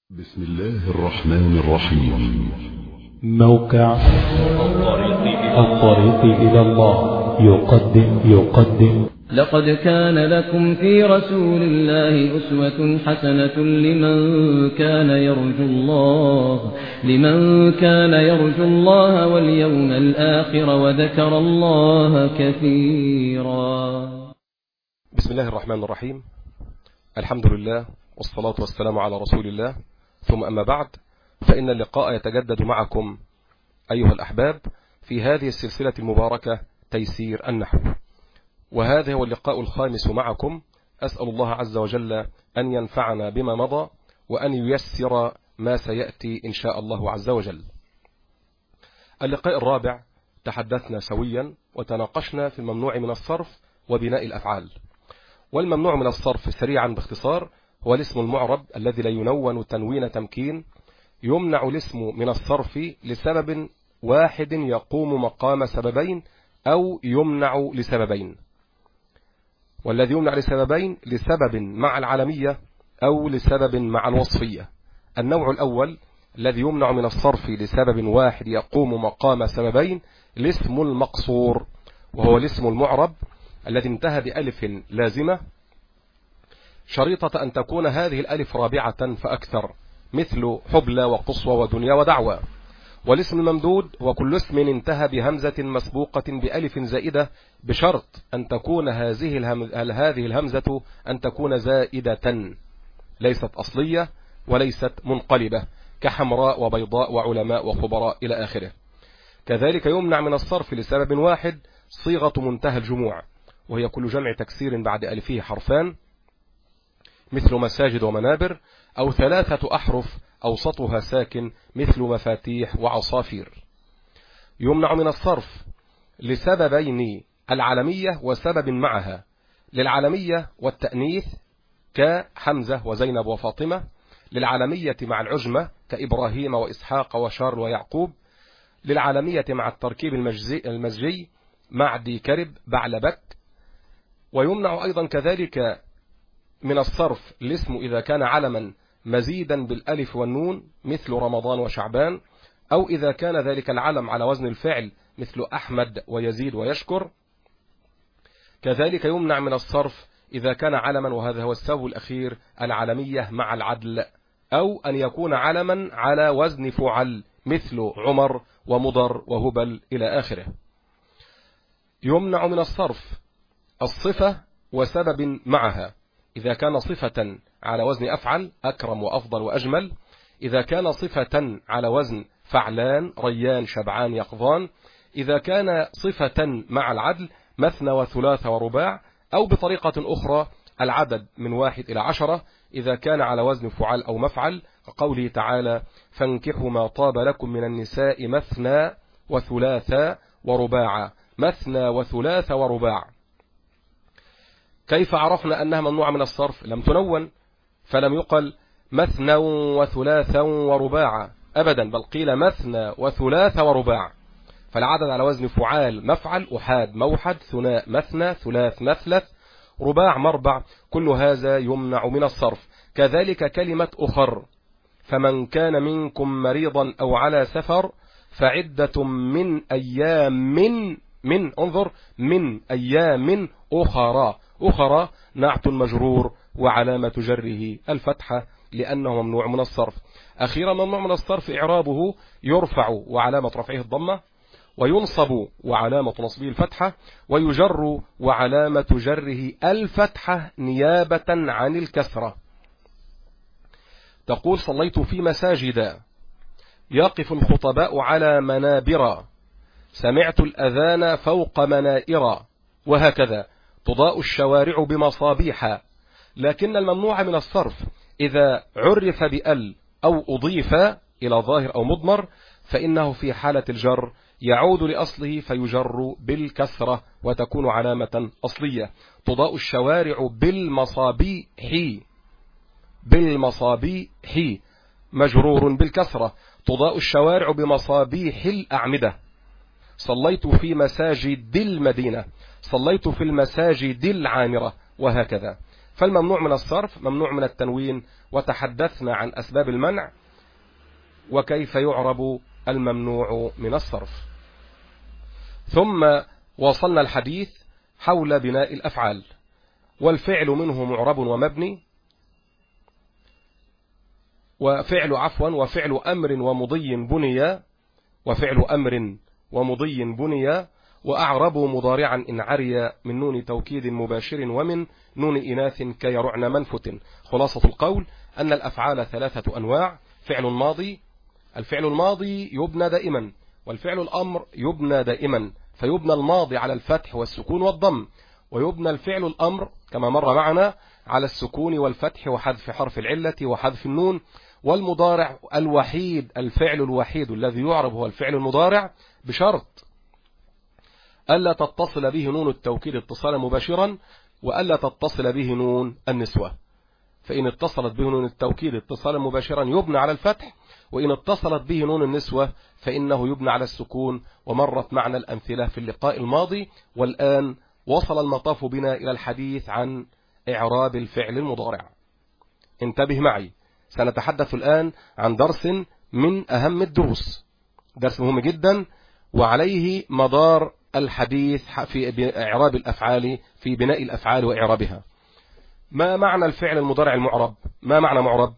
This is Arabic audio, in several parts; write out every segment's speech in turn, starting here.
بسم الله الرحمن الرحيم. موقع الطريق إلى الله يقدم لقد كان لكم في رسول الله أسوة حسنة لمن كان يرجو الله واليوم الآخر وذكر الله كثيرا. بسم الله الرحمن الرحيم. الحمد لله والصلاة والسلام على رسول الله، ثم أما بعد، فإن اللقاء يتجدد معكم أيها الأحباب في هذه السلسلة المباركة تيسير النحو، وهذا هو اللقاء الخامس معكم. أسأل الله عز وجل أن ينفعنا بما مضى وأن ييسر ما سيأتي إن شاء الله عز وجل. اللقاء الرابع تحدثنا سويا وتناقشنا في الممنوع من الصرف وبناء الأفعال. والممنوع من الصرف سريعا باختصار هو الاسم المعرب الذي لا ينون تنوين تمكين، يمنع الاسم من الصرف لسبب واحد يقوم مقام سببين أو يمنع لسببين. والذي يمنع لسببين لسبب مع العلمية أو لسبب مع الوصفية. النوع الأول الذي يمنع من الصرف لسبب واحد يقوم مقام سببين الاسم المقصور، وهو الاسم المعرب الذي انتهى بألف لازمة شريطة أن تكون هذه الألف رابعة فأكثر، مثل حبلى وقصوى ودنيا ودعوى. والاسم الممدود هو كل اسم انتهى بهمزة مسبوقة بألف زائدة بشرط أن تكون هذه الهمزة أن تكون زائدة ليست أصلية وليست منقلبة، كحمراء وبيضاء وعلماء وخبراء إلى آخره. كذلك يمنع من الصرف لسبب واحد صيغة منتهى الجموع، وهي كل جمع تكسير بعد ألفه حرفان، مثل مساجد ومنابر، أو ثلاثة أحرف أوسطها ساكن مثل مفاتيح وعصافير. يمنع من الصرف لسببين العلمية وسبب معها. للعلمية والتأنيث كحمزة وزينب وفاطمة، للعلمية مع العجمة كإبراهيم وإسحاق وشارل ويعقوب، للعلمية مع التركيب المزجي مع دي كرب بعلبك. ويمنع أيضا كذلك من الصرف الاسم إذا كان علما مزيدا بالألف والنون مثل رمضان وشعبان، أو إذا كان ذلك العلم على وزن الفعل مثل أحمد ويزيد ويشكر. كذلك يمنع من الصرف إذا كان علما، وهذا هو السبب الأخير، العلمية مع العدل، أو أن يكون علما على وزن فعل مثل عمر ومضر وهبل إلى آخره. يمنع من الصرف الصفة وسبب معها، إذا كان صفة على وزن أفعل أكرم وأفضل وأجمل، إذا كان صفة على وزن فعلان ريان شبعان يقظان، إذا كان صفة مع العدل مثنى وثلاث ورباع، أو بطريقة أخرى العدد من 1 إلى 10 إذا كان على وزن فعل أو مفعل، قوله تعالى فانكحوا ما طاب لكم من النساء مثنى وثلاث ورباع، مثنى وثلاث ورباع. كيف عرفنا أنها ممنوعة من الصرف؟ لم تنون، فلم يقل مثنى وثلاثا ورباع أبدا، بل قيل مثنى وثلاث ورباع. فالعدد على وزن فعال مفعل، أحاد موحد، ثناء مثنى، ثلاث مثلث، رباع مربع، كل هذا يمنع من الصرف. كذلك كلمة أخر، فمن كان منكم مريضا أو على سفر فعدة من أيام من أيام أخرى نعت مجرور وعلامة جره الفتحة لأنه ممنوع من الصرف. أخيرا ممنوع من الصرف إعرابه يرفع وعلامة رفعه الضمة، وينصب وعلامة نصبه الفتحة، ويجر وعلامة جره الفتحة نيابة عن الكسرة. تقول صليت في مساجد، يقف الخطباء على منابر، سمعت الأذان فوق منائر، وهكذا. تضاء الشوارع بمصابيح. لكن الممنوع من الصرف إذا عرف بأل أو أضيف إلى ظاهر أو مضمر فإنه في حالة الجر يعود لأصله فيجر بالكسرة وتكون علامة أصلية. تضاء الشوارع بالمصابيح مجرور بالكسرة. تضاء الشوارع بمصابيح الأعمدة. صليت في مساجد المدينة، صليت في المساجد العامرة، وهكذا. فالممنوع من الصرف ممنوع من التنوين، وتحدثنا عن أسباب المنع وكيف يعرب الممنوع من الصرف. ثم وصلنا الحديث حول بناء الأفعال، والفعل منه معرب ومبني، وفعل أمر ومضي بنيا، وفعل أمر ومضي بنيا، وأعرب مضارعا إن عري من نون توكيد مباشر ومن نون إناث كيرعن منفت. خلاصة القول أن الأفعال 3 أنواع: فعل ماضي، الفعل الماضي يبنى دائما، والفعل الأمر يبنى دائما، فيبنى الماضي على الفتح والسكون والضم، ويبنى الفعل الأمر كما مر معنا على السكون والفتح وحذف حرف العلة وحذف النون. والمضارع الوحيد، الفعل الوحيد الذي يعرب هو الفعل المضارع، بشرط ألا تتصل به نون التوكيد اتصالا مباشرا، وألا تتصل به نون النسوة. فإن اتصلت به نون التوكيد اتصالا مباشرا يبنى على الفتح، وإن اتصلت به نون النسوة فإنه يبنى على السكون. ومرت معنا الأمثلة في اللقاء الماضي. والآن وصل المطاف بنا إلى الحديث عن إعراب الفعل المضارع. انتبه معي، سنتحدث الآن عن درس من أهم الدروس، درس مهم جدا وعليه مدار الحديث في إعراب الأفعال، في بناء الأفعال وإعرابها. ما معنى الفعل المضارع المعرب؟ ما معنى معرب؟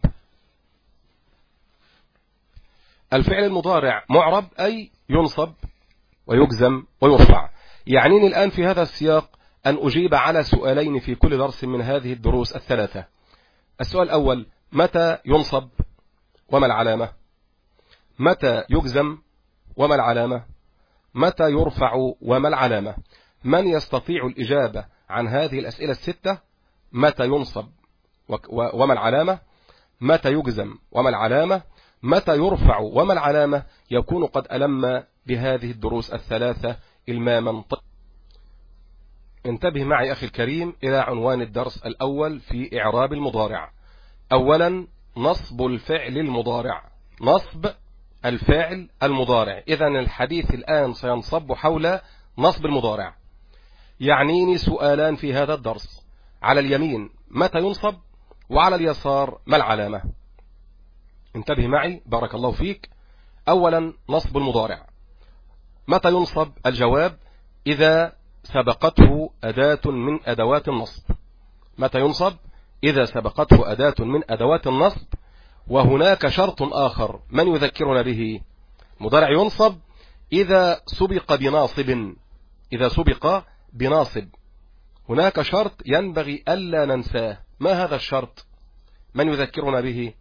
الفعل المضارع معرب أي ينصب ويجزم ويرفع. يعنيني الآن في هذا السياق أن أجيب على سؤالين في كل درس من هذه الدروس الثلاثة. السؤال الأول: متى ينصب وما العلامة؟ متى يجزم وما العلامة؟ متى يرفع وما العلامة؟ من يستطيع الإجابة عن هذه الأسئلة الستة؟ متى ينصب وما العلامة؟ متى يجزم وما العلامة؟ متى يرفع وما العلامة؟ يكون قد ألم بهذه الدروس الثلاثة إلماما. انتبه معي أخي الكريم إلى عنوان الدرس الأول في إعراب المضارع. أولا: نصب الفعل المضارع. نصب الفعل المضارع. إذن الحديث الآن سينصب حول نصب المضارع. يعنيني سؤالان في هذا الدرس: على اليمين متى ينصب، وعلى اليسار ما العلامة؟ انتبه معي بارك الله فيك. أولا: نصب المضارع. متى ينصب؟ الجواب: إذا سبقته أداة من أدوات النصب. متى ينصب؟ إذا سبقته أداة من أدوات النصب. وهناك شرط آخر من يذكرنا به: مضارع ينصب إذا سبق بناصب. إذا سبق بناصب. هناك شرط ينبغي ألا ننساه. ما هذا الشرط؟ من يذكرنا به؟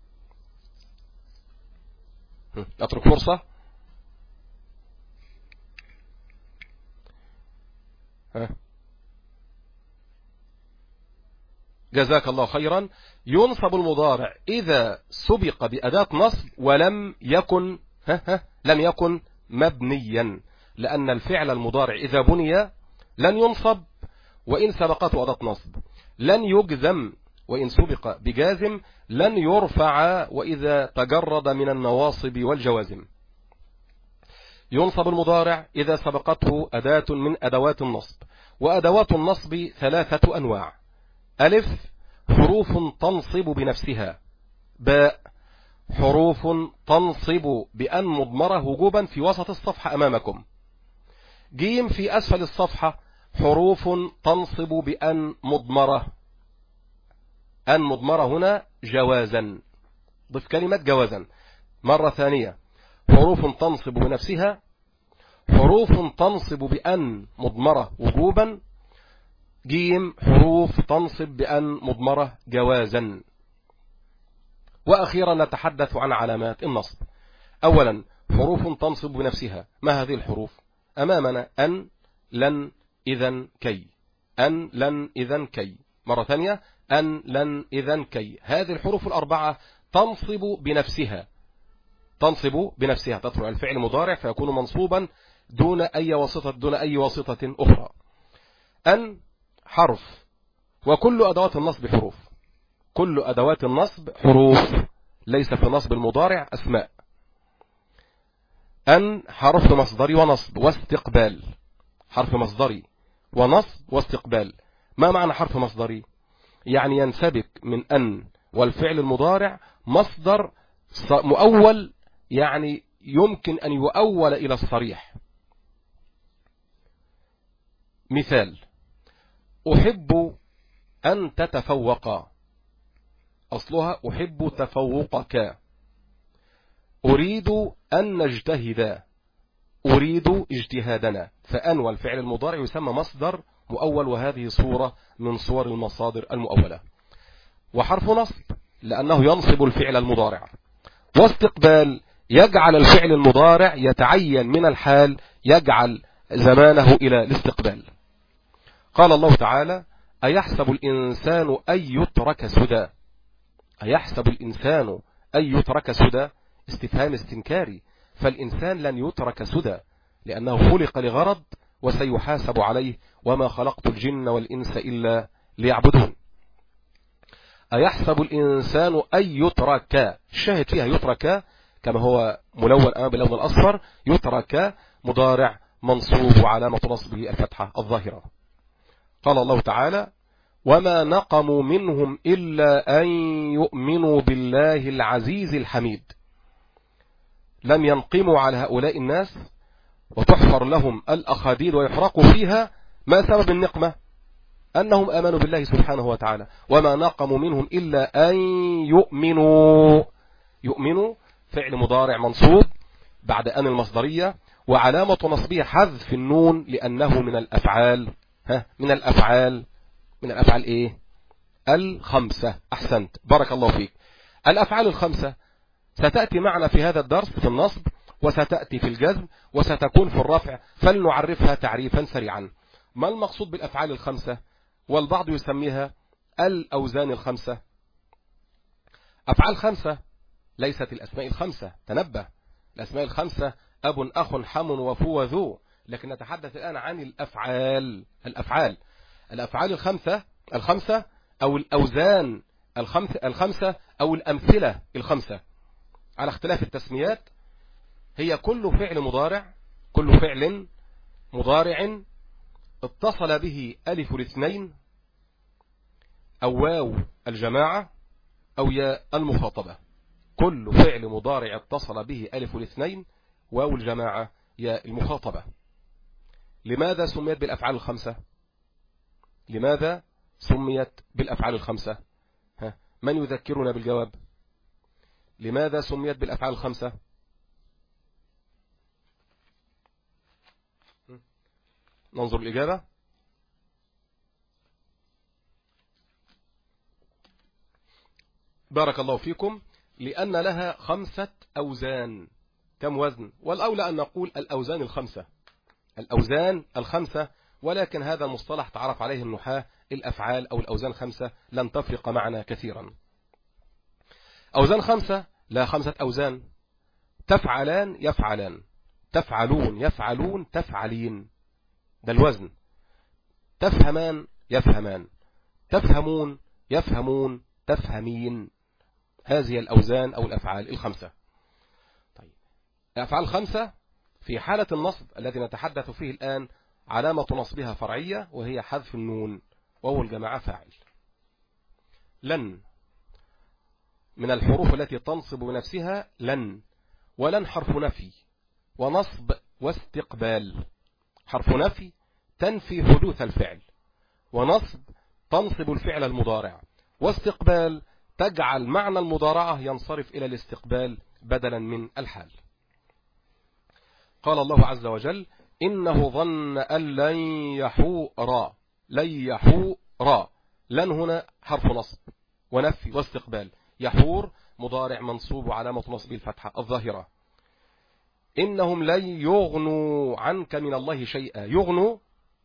أترك فرصة. جزاك الله خيرا. ينصب المضارع إذا سبق بأداة نصب ولم يكن لم يكن مبنيا، لأن الفعل المضارع إذا بني لن ينصب وإن سبقته أداة نصب، لن يجزم وإن سبق بجازم، لن يرفع وإذا تجرد من النواصب والجوازم. ينصب المضارع إذا سبقته أداة من أدوات النصب. وأدوات النصب 3 أنواع: ألف: حروف تنصب بنفسها. باء: حروف تنصب بأن مضمرة وجوبا في وسط الصفحة أمامكم. جيم: في أسفل الصفحة حروف تنصب بأن مضمرة. أن مضمرة هنا جوازا، ضف كلمة جوازا مرة ثانية. حروف تنصب بنفسها، حروف تنصب بأن مضمرة وجوبا. جيم: حروف تنصب بأن مضمرة جوازا. وأخيرا نتحدث عن علامات النصب. أولا: حروف تنصب بنفسها. ما هذه الحروف؟ أمامنا أن، لن، إذن، كي. أن، لن، إذن، كي. مرة ثانية: أن، لن، إذن، كي. هذه الحروف الأربعة تنصب بنفسها. تنصب بنفسها، تدخل الفعل مضارع فيكون منصوبا دون أي واسطة أخرى. أن حرف، وكل أدوات النصب حروف. كل أدوات النصب حروف، ليس في نصب المضارع أسماء. أن حرف مصدري ونصب واستقبال. حرف مصدري ونصب واستقبال. ما معنى حرف مصدري؟ يعني ينسبك من أن والفعل المضارع مصدر مؤول، يعني يمكن أن يؤول إلى الصريح. مثال: أحب أن تتفوق، أصلها أحب تفوقك. أريد أن نجتهد، أريد اجتهادنا. فأن والفعل المضارع يسمى مصدر مؤول، وهذه صورة من صور المصادر المؤولة. وحرف نصب لأنه ينصب الفعل المضارع. واستقبال يجعل الفعل المضارع يتعين من الحال، يجعل زمانه إلى الاستقبال. قال الله تعالى: أيحسب الإنسان أن يترك سدى. أيحسب الإنسان أن يترك سدى، استفهام استنكاري، فالإنسان لن يترك سدى لأنه خلق لغرض وسيحاسب عليه، وما خلقت الجن والإنس إلا ليعبدون. أيحسب الإنسان أن يترك، الشاهد فيها يترك كما هو ملون أمام باللون الأصفر، يترك مضارع منصوب وعلامة نصبه الفتحة الظاهرة. قال الله تعالى: وما نقموا منهم إلا أن يؤمنوا بالله العزيز الحميد. لم ينقموا على هؤلاء الناس وتحفر لهم الأخاديد ويحرقوا فيها. ما سبب النقمة؟ أنهم آمنوا بالله سبحانه وتعالى. وما نقموا منهم إلا أن يؤمنوا. يؤمنوا فعل مضارع منصوب بعد أن المصدرية، وعلامة نصبه حذف النون لأنه من الأفعال. من الأفعال إيه؟ الخمسة. أحسنت، بارك الله فيك. الأفعال الخمسة ستأتي معنا في هذا الدرس في النصب، وستأتي في الجزم، وستكون في الرفع، فلنعرفها تعريفا سريعا. ما المقصود بالأفعال الخمسة؟ والبعض يسميها الأوزان الخمسة. أفعال خمسة ليست الأسماء الخمسة، تنبه. الأسماء الخمسة أب أخ حم وفو وذو، لكن نتحدث الآن عن الأفعال الخمسة أو الأوزان الخمسة أو الأمثلة الخمسة على اختلاف التسميات. هي كل فعل مضارع اتصل به ألف الاثنين أو واو الجماعة أو ياء المخاطبة. كل فعل مضارع اتصل به ألف الاثنين واو الجماعة ياء المخاطبة. لماذا سميت بالأفعال الخمسة؟ لماذا سميت بالأفعال الخمسة؟ من يذكرنا بالجواب؟ لماذا سميت بالأفعال الخمسة؟ ننظر الإجابة. بارك الله فيكم. لأن لها 5 أوزان. كم وزن؟ والأولى أن نقول الأوزان الخمسة. الأوزان الخمسة، ولكن هذا المصطلح تعرف عليه النحاة الأفعال أو الأوزان 5 لن تفرق معنا كثيرا. أوزان 5 لا 5 أوزان. تفعلان يفعلان، تفعلون يفعلون، تفعلين، ده الوزن. تفهمان يفهمان، تفهمون يفهمون، تفهمين. هذه الأوزان أو الأفعال الخمسة. طيب، الأفعال الخمسة في حالة النصب الذي نتحدث فيه الآن علامة نصبها فرعية، وهي حذف النون، وهو الجماعة فاعل. لن من الحروف التي تنصب بنفسها لن، ولن حرف نفي ونصب واستقبال. حرف نفي تنفي حدوث الفعل، ونصب تنصب الفعل المضارع، واستقبال تجعل معنى المضارعة ينصرف إلى الاستقبال بدلا من الحال. قال الله عز وجل: إنه ظن أن لن يحور. لن يحور. لن هنا حرف نصب ونفي واستقبال. يحور مضارع منصوب وعلامة نصبه الفتحة الظاهرة. إنهم لن يغنوا عنك من الله شيئا. يغنوا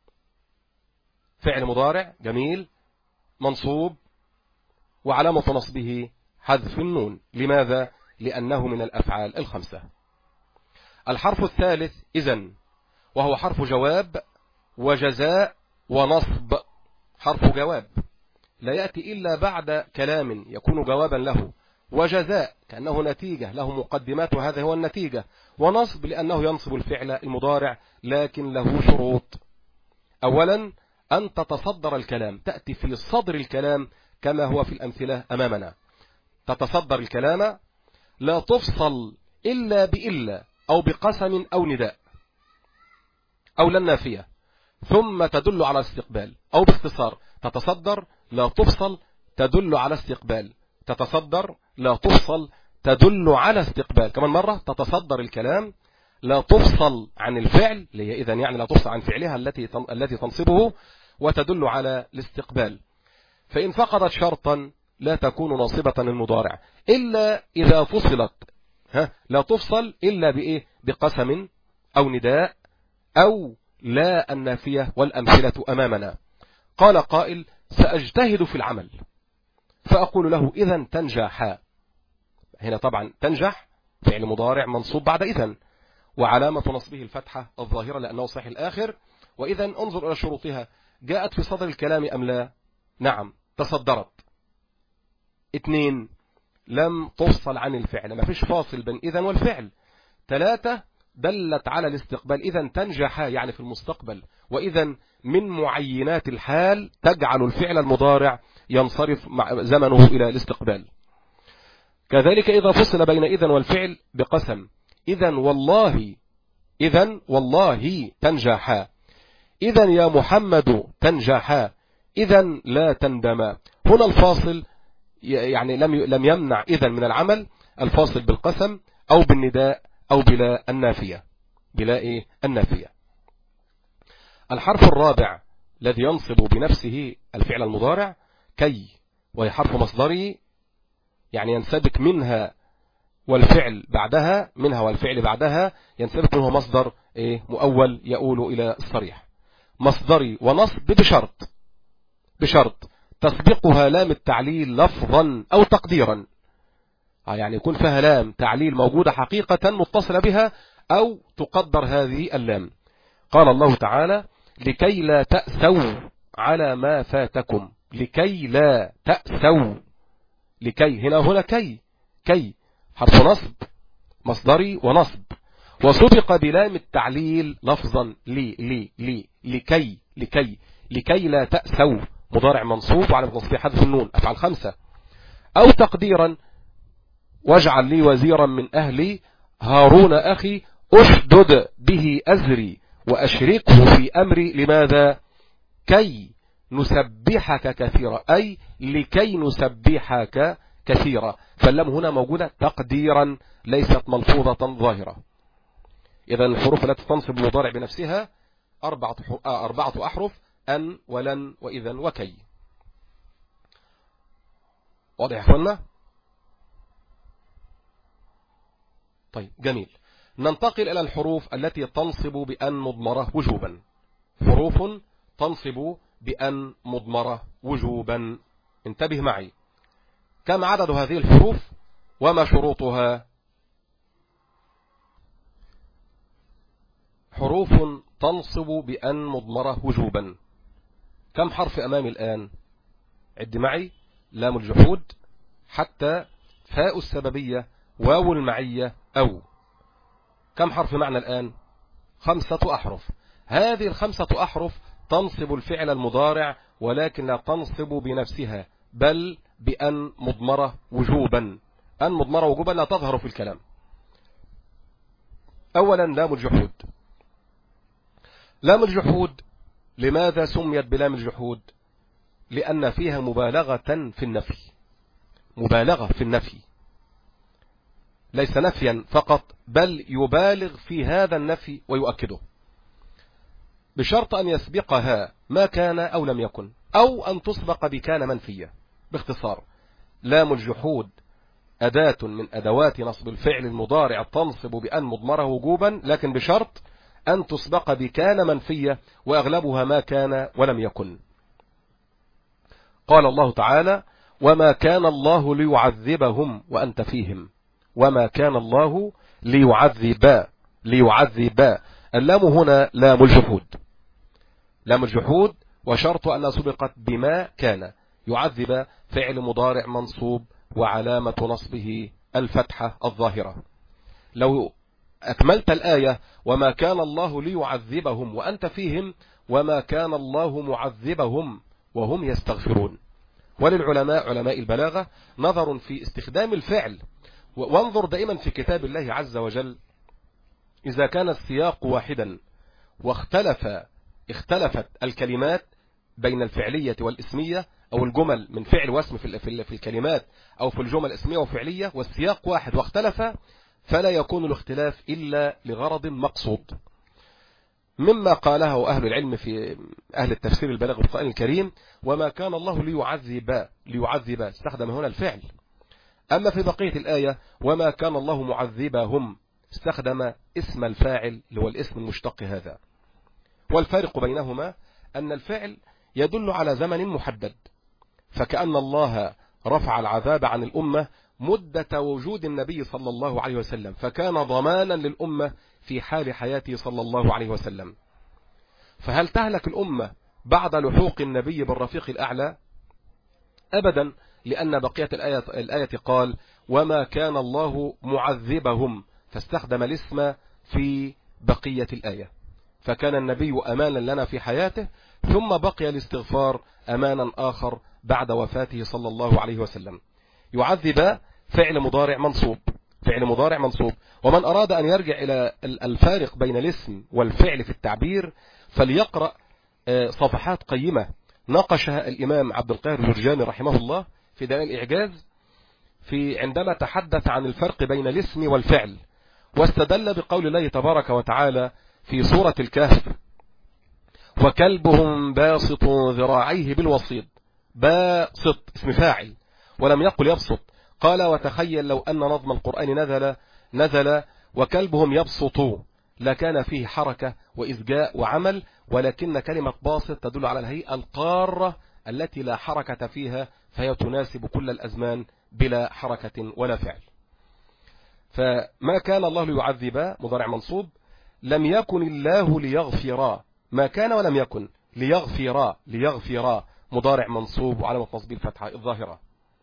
فعل مضارع جميل منصوب وعلامة نصبه حذف النون. لماذا؟ لأنه من الأفعال الخمسة. الحرف الثالث إذن، وهو حرف جواب وجزاء ونصب. حرف جواب لا يأتي إلا بعد كلام يكون جوابا له، وجزاء كأنه نتيجة له مقدمات وهذا هو النتيجة، ونصب لأنه ينصب الفعل المضارع لكن له شروط. أولا أن تتصدر الكلام، تأتي في صدر الكلام كما هو في الأمثلة أمامنا. تتصدر الكلام، لا تفصل إلا بإلا أو بقسم أو نداء أو للنافية، ثم تدل على استقبال، أو باختصار تتصدر لا تفصل تدل على استقبال، تتصدر لا تفصل تدل على استقبال. كمان مرة، تتصدر الكلام لا تفصل عن الفعل، اللي هي إذن يعني لا تفصل عن فعلها التي تنصبه، وتدل على الاستقبال. فإن فقدت شرطا لا تكون ناصبة المضارع إلا إذا فصلت. لا تفصل إلا بإيه؟ بقسم أو نداء أو لا النافية، والأمثلة أمامنا. قال قائل: سأجتهد في العمل، فأقول له: إذن تنجح. هنا طبعا تنجح فعل مضارع منصوب بعد إذن، وعلامة نصبه الفتحة الظاهرة لأنه صحيح الآخر. وإذن انظر إلى شروطها، جاءت في صدر الكلام أم لا؟ نعم، تصدرت. 2، لم تفصل عن الفعل، ما فيش فاصل بين إذن والفعل. 3، دلت على الاستقبال، إذن تنجح يعني في المستقبل، وإذن من معينات الحال تجعل الفعل المضارع ينصرف مع زمنه إلى الاستقبال. كذلك إذا فصل بين إذن والفعل بقسم، إذن والله تنجح، إذن يا محمد تنجح، إذن لا تندم. هنا الفاصل يعني لم يمنع إذن من العمل، الفاصل بالقسم أو بالنداء أو بلا النافية، بلا النافية. الحرف الرابع الذي ينصب بنفسه الفعل المضارع كي، وهي حرف مصدري، يعني ينسبك منها والفعل بعدها ينسبك منه مصدر مؤول يؤول إلى الصريح، مصدري ونصب بشرط تسبقها لام التعليل لفظا أو تقديرا، يعني يكون فيها لام تعليل موجودة حقيقة متصلة بها، أو تقدر هذه اللام. قال الله تعالى: لكي لا تأسوا على ما فاتكم، لكي لا تأسوا. لكي هنا كي حرف نصب مصدري ونصب، وسبق بلام التعليل لفظا لكي لا تأسوا، مضارع منصوب وعلى نصبه حذف النون، أفعل 5. أو تقديرا: واجعل لي وزيرا من أهلي هارون أخي أشدد به أزري وأشركه في أمري. لماذا؟ كي نسبحك كثيرا، أي لكي نسبحك كثيرا، فاللام هنا موجودة تقديرا ليست ملفوظة ظاهرة. إذا الحروف التي تنصب المضارع بنفسها 4 أحرف: أن ولن وإذن وكي. واضح يا أخوانا؟ طيب جميل. ننتقل إلى الحروف التي تنصب بأن مضمرة وجوبا. حروف تنصب بأن مضمرة وجوبا، انتبه معي. كم عدد هذه الحروف وما شروطها؟ حروف تنصب بأن مضمرة وجوبا، كم حرف أمامي الآن؟ عد معي: لام الجحود حتى فاء السببية واو المعية أو. كم حرف معنى الآن؟ 5 أحرف. هذه 5 أحرف تنصب الفعل المضارع، ولكن لا تنصب بنفسها، بل بأن مضمرة وجوبا. أن مضمرة وجوبا لا تظهر في الكلام. أولا لام الجحود. لام الجحود لماذا سميت بلام الجحود؟ لأن فيها مبالغة في النفي، مبالغة في النفي، ليس نفيا فقط، بل يبالغ في هذا النفي ويؤكده، بشرط أن يسبقها ما كان أو لم يكن، أو أن تسبق بكان منفية. باختصار، لام الجحود أداة من أدوات نصب الفعل المضارع تنصب بأن مضمرة وجوبا، لكن بشرط أن تسبق بكان منفية، وأغلبها ما كان ولم يكن. قال الله تعالى: وما كان الله ليعذبهم وأنت فيهم. وما كان الله ليعذب. اللام هنا لام الجحود، لام الجحود، وشرط أن سبقت بما كان. يعذب فعل مضارع منصوب وعلامة نصبه الفتحة الظاهرة. لو أكملت الآية: وما كان الله ليعذبهم وأنت فيهم، وما كان الله معذبهم وهم يستغفرون. وللعلماء علماء البلاغة نظر في استخدام الفعل. وانظر دائما في كتاب الله عز وجل، إذا كان السياق واحدا اختلفت الكلمات بين الفعلية والاسمية، أو الجمل من فعل واسم في الكلمات، أو في الجمل اسمية وفعلية، والسياق واحد واختلف، فلا يكون الاختلاف إلا لغرض مقصود، مما قاله أهل العلم في أهل التفسير البلاغ بالقرآن الكريم: وما كان الله ليعذب استخدم هنا الفعل. أما في بقية الآية: وما كان الله معذبهم، استخدم اسم الفاعل اللي هو الاسم المشتق هذا. والفارق بينهما أن الفعل يدل على زمن محدد، فكأن الله رفع العذاب عن الأمة مدة وجود النبي صلى الله عليه وسلم، فكان ضمانا للأمة في حال حياته صلى الله عليه وسلم. فهل تهلك الأمة بعد لحوق النبي بالرفيق الأعلى؟ أبدا، لأن بقية الآية قال: وما كان الله معذبهم، فاستخدم الاسم في بقية الآية، فكان النبي أمانا لنا في حياته، ثم بقي الاستغفار أمانا آخر بعد وفاته صلى الله عليه وسلم. يعذب فعل مضارع منصوب. ومن أراد أن يرجع إلى الفارق بين الاسم والفعل في التعبير فليقرأ صفحات قيمة ناقشها الإمام عبد القاهر الجرجاني رحمه الله في دلائل الإعجاز، عندما تحدث عن الفرق بين الاسم والفعل، واستدل بقول الله تبارك وتعالى في سورة الكهف: وكلبهم باسط ذراعيه بالوصيد. باسط اسم فاعل، ولم يقل يبسط. قال: وتخيل لو أن نظم القرآن نزل وكلبهم يبسطوا، لكان فيه حركة وإزجاء وعمل، ولكن كلمة باسط تدل على الهيئة القارة التي لا حركة فيها، فهي تناسب كل الأزمان بلا حركة ولا فعل. فما كان الله ليعذب مضارع منصوب. لم يكن الله ليغفر، ما كان ولم يكن، ليغفر مضارع منصوب وعلامة نصبه الفتحة الظاهرة.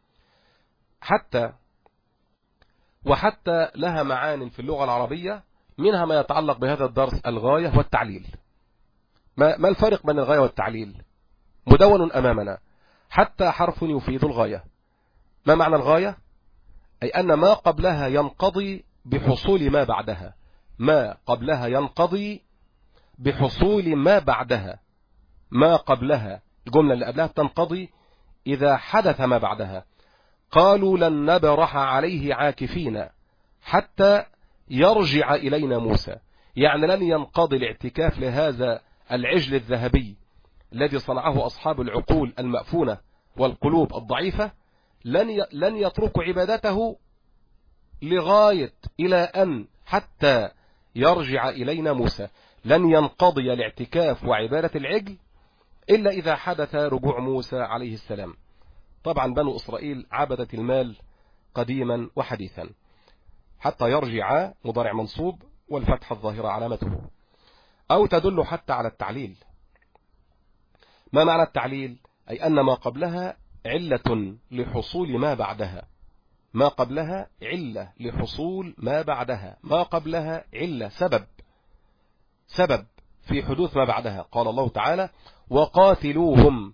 وحتى لها معان في اللغة العربية، منها ما يتعلق بهذا الدرس: الغاية والتعليل. ما الفرق بين الغاية والتعليل؟ مدون أمامنا. حتى حرف يفيد الغاية. ما معنى الغاية؟ أي أن ما قبلها ينقضي بحصول ما بعدها. ما قبلها ينقضي بحصول ما بعدها. ما قبلها، الجملة اللي قبلها تنقضي إذا حدث ما بعدها. قالوا لن نبرح عليه عاكفين حتى يرجع إلينا موسى، يعني لن ينقضي الاعتكاف لهذا العجل الذهبي الذي صنعه أصحاب العقول المأفونة والقلوب الضعيفة، لن يتركوا عبادته لغاية إلى أن حتى يرجع إلينا موسى. لن ينقضي الاعتكاف وعبادة العجل إلا إذا حدث رجوع موسى عليه السلام. طبعا بنو إسرائيل عبدت المال قديما وحديثا. حتى يرجع مضارع منصوب والفتحة الظاهرة علامته. أو تدل حتى على التعليل. ما معنى التعليل؟ أي أن ما قبلها علة لحصول ما بعدها. ما قبلها علة لحصول ما بعدها. ما قبلها علة، سبب في حدوث ما بعدها. قال الله تعالى: وقاتلوهم.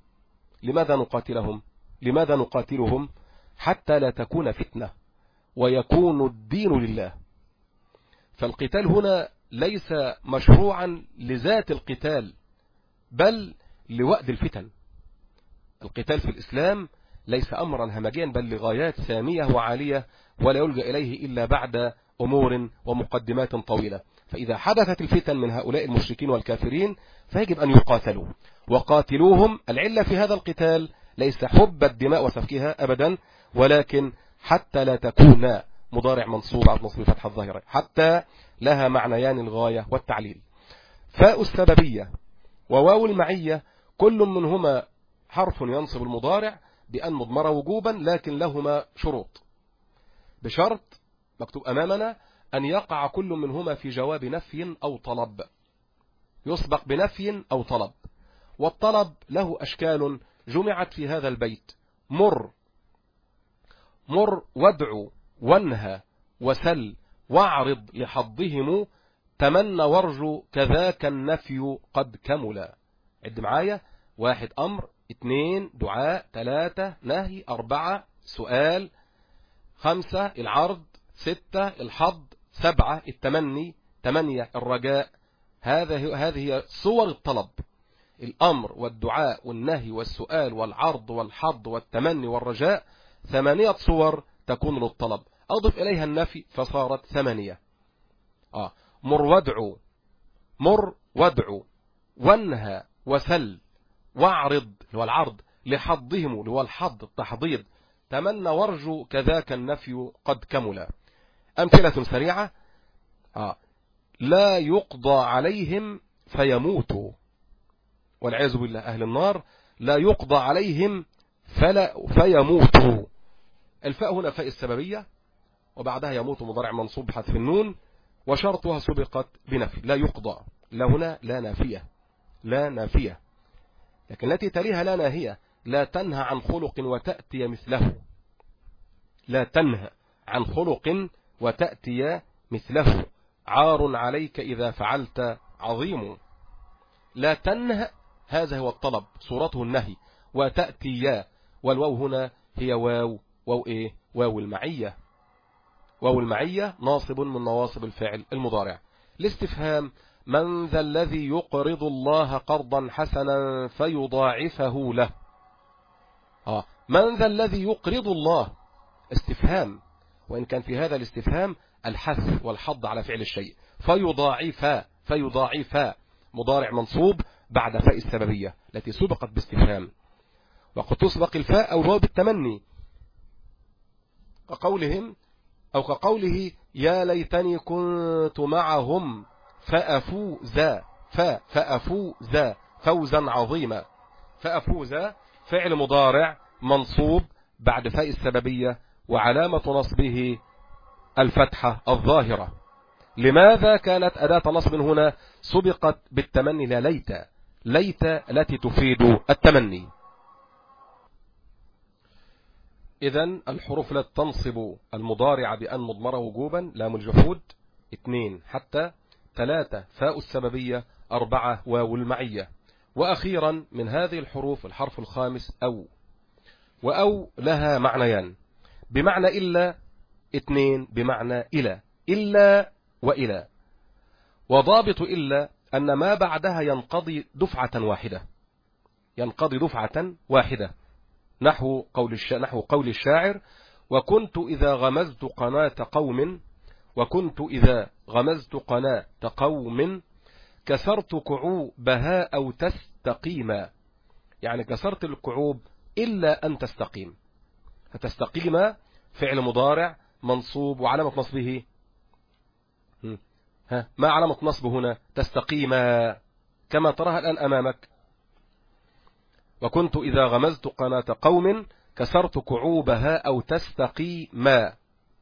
لماذا نقاتلهم؟ حتى لا تكون فتنة ويكون الدين لله. فالقتال هنا ليس مشروعا لذات القتال، بل لوأد الفتن. القتال في الإسلام ليس أمرا همجيا، بل لغايات سامية وعالية، ولا يلجأ إليه إلا بعد أمور ومقدمات طويلة. فإذا حدثت الفتن من هؤلاء المشركين والكافرين فيجب أن يقاتلوا. وقاتلوهم، العلة في هذا القتال ليس حب الدماء وسفكها أبدا، ولكن حتى لا تكون مضارع منصوب على نصب فتح الظاهرة. حتى لها معنيان: الغاية والتعليل. فاء السببية وواو المعية كل منهما حرف ينصب المضارع بأن مضمر وجوبا، لكن لهما شروط. بشرط مكتوب أمامنا أن يقع كل منهما في جواب نفي أو طلب، يسبق بنفي أو طلب. والطلب له أشكال جمعت في هذا البيت: مر وادع وانهى وسل واعرض لحظهم، تمنى وارجو كذاك النفي قد كمل. عد معايا: 1 أمر، 2 دعاء، 3 نهي، 4 سؤال، 5 العرض، 6 الحض، 7 التمني، 8 الرجاء. هذه هي صور الطلب: الأمر والدعاء والنهي والسؤال والعرض والحض والتمني والرجاء. 8 صور تكون للطلب. أضف إليها النفي فصارت 8. مر وادعو، مر وادعو، وانهى وسل، واعرض هو العرض، لحضهم هو الحض التحضيض، تمنى وارجو، كذاك النفي قد كمل. أمثلة سريعة: لا يقضى عليهم فيموتوا، والعياذ بالله أهل النار لا يقضى عليهم فيموتوا. الفاء هنا فاء السببية، وبعدها يموت مضارع منصوب بحذف النون، وشرطها سبقت بنفي. لا يقضى، لا هنا لا نافية، لا نافية، لكن التي تليها لا ناهية. لا تنهى عن خلق وتأتي مثله، لا تنهى عن خلق وتأتي مثله، عار عليك إذا فعلت عظيم. لا تنهى هذا هو الطلب، صورته النهي. وتأتي، والواو هنا هي واو ايه؟ واو المعية. واو المعية ناصب من نواصب الفعل المضارع. الاستفهام: من ذا الذي يقرض الله قرضا حسنا فيضاعفه له؟ من ذا الذي يقرض الله؟ استفهام، وإن كان في هذا الاستفهام الحث والحض على فعل الشيء. فيضاعف مضارع منصوب بعد فاء السببية التي سبقت باستفهام، وقد تسبق الفاء أو الواو بالتمني، كقولهم أو كقوله: يا ليتني كنت معهم فأفوز فوزا عظيما. فأفوز فعل مضارع منصوب بعد فاء السببية، وعلامة نصبه الفتحة الظاهرة. لماذا كانت أداة نصب هنا سبقت بالتمني؟ لا ليت التي تفيد التمني. إذن الحروف التي تنصب المضارع بأن مضمرة وجوبا: لام الجحود، 2 حتى، 3 فاء السببية، 4 واو المعية. وأخيرا من هذه الحروف الحرف الخامس وأو لها معنيان: بمعنى إلا، 2 بمعنى إلا وإلى. وضابط إلا أن ما بعدها ينقضي دفعة واحدة، نحو قول الشاعر: وكنت إذا غمزت قناة قوم كسرت كعوبها أو تستقيما. يعني كسرت الكعوب إلا أن تستقيم. فتستقيم فعل مضارع منصوب، وعلامة نصبه ما علامة نصبه هنا؟ تستقيما، كما تراها الآن أمامك. وكنت إذا غمزت قناة قوم كسرت كعوبها أو تستقيما.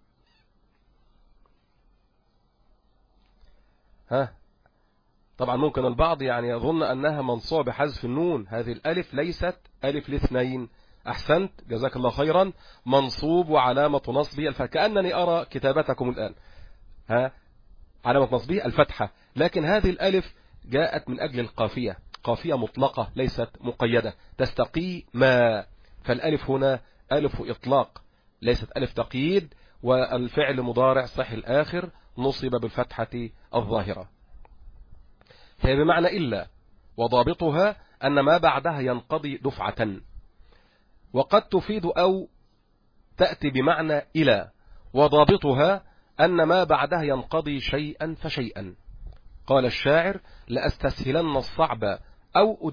طبعا ممكن البعض يظن أنها منصوبة بحذف النون. هذه الألف ليست ألف الاثنين. أحسنت، جزاك الله خيرا. منصوب وعلامة نصبه كأنني أرى كتابتكم الآن. علامة نصبه الفتحة، لكن هذه الألف جاءت من أجل القافية، قافية مطلقة ليست مقيدة. تستقيما، فالألف هنا ألف إطلاق ليست ألف تقييد، والفعل مضارع صحيح الآخر نصب بالفتحة الظاهرة. هي بمعنى إلا، وضابطها أن ما بعدها ينقضي دفعة. وقد تفيد أو تأتي بمعنى إلى، وضابطها أن ما بعدها ينقضي شيئا فشيئا. قال الشاعر: لأستسهلن الصعب أو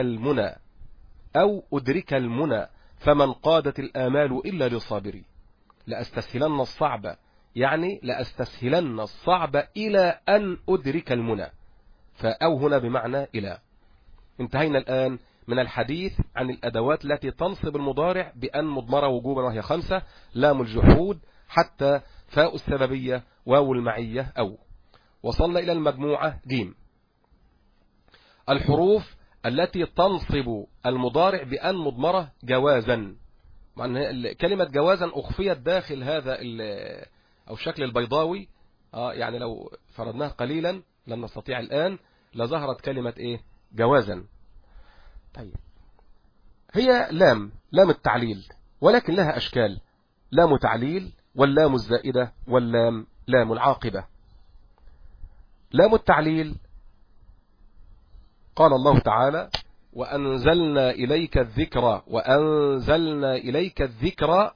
أدرك المنى فمن قادت الآمال إلا للصابرين. لأستسهلن الصعب يعني لأستسهلن الصعب إلى أن أدرك المنى، فأو هنا بمعنى إلى. انتهينا الآن من الحديث عن الأدوات التي تنصب المضارع بأن مضمرة وجوبا، وهي 5: لام الجحود، حتى، فاء السببية، واو المعية أو. وصلنا إلى المجموعة جيم. الحروف التي تنصب المضارع بأن مضمرة جوازا. كلمة جوازا أخفيت داخل هذا أو الشكل البيضاوي. يعني لو فرضناه قليلا لن نستطيع الآن لظهرت كلمة جوازا. طيب، هي لام التعليل، ولكن لها أشكال: لام تعليل، واللام الزائدة، واللام لام العاقبة. لام التعليل قال الله تعالى: وأنزلنا إليك الذكر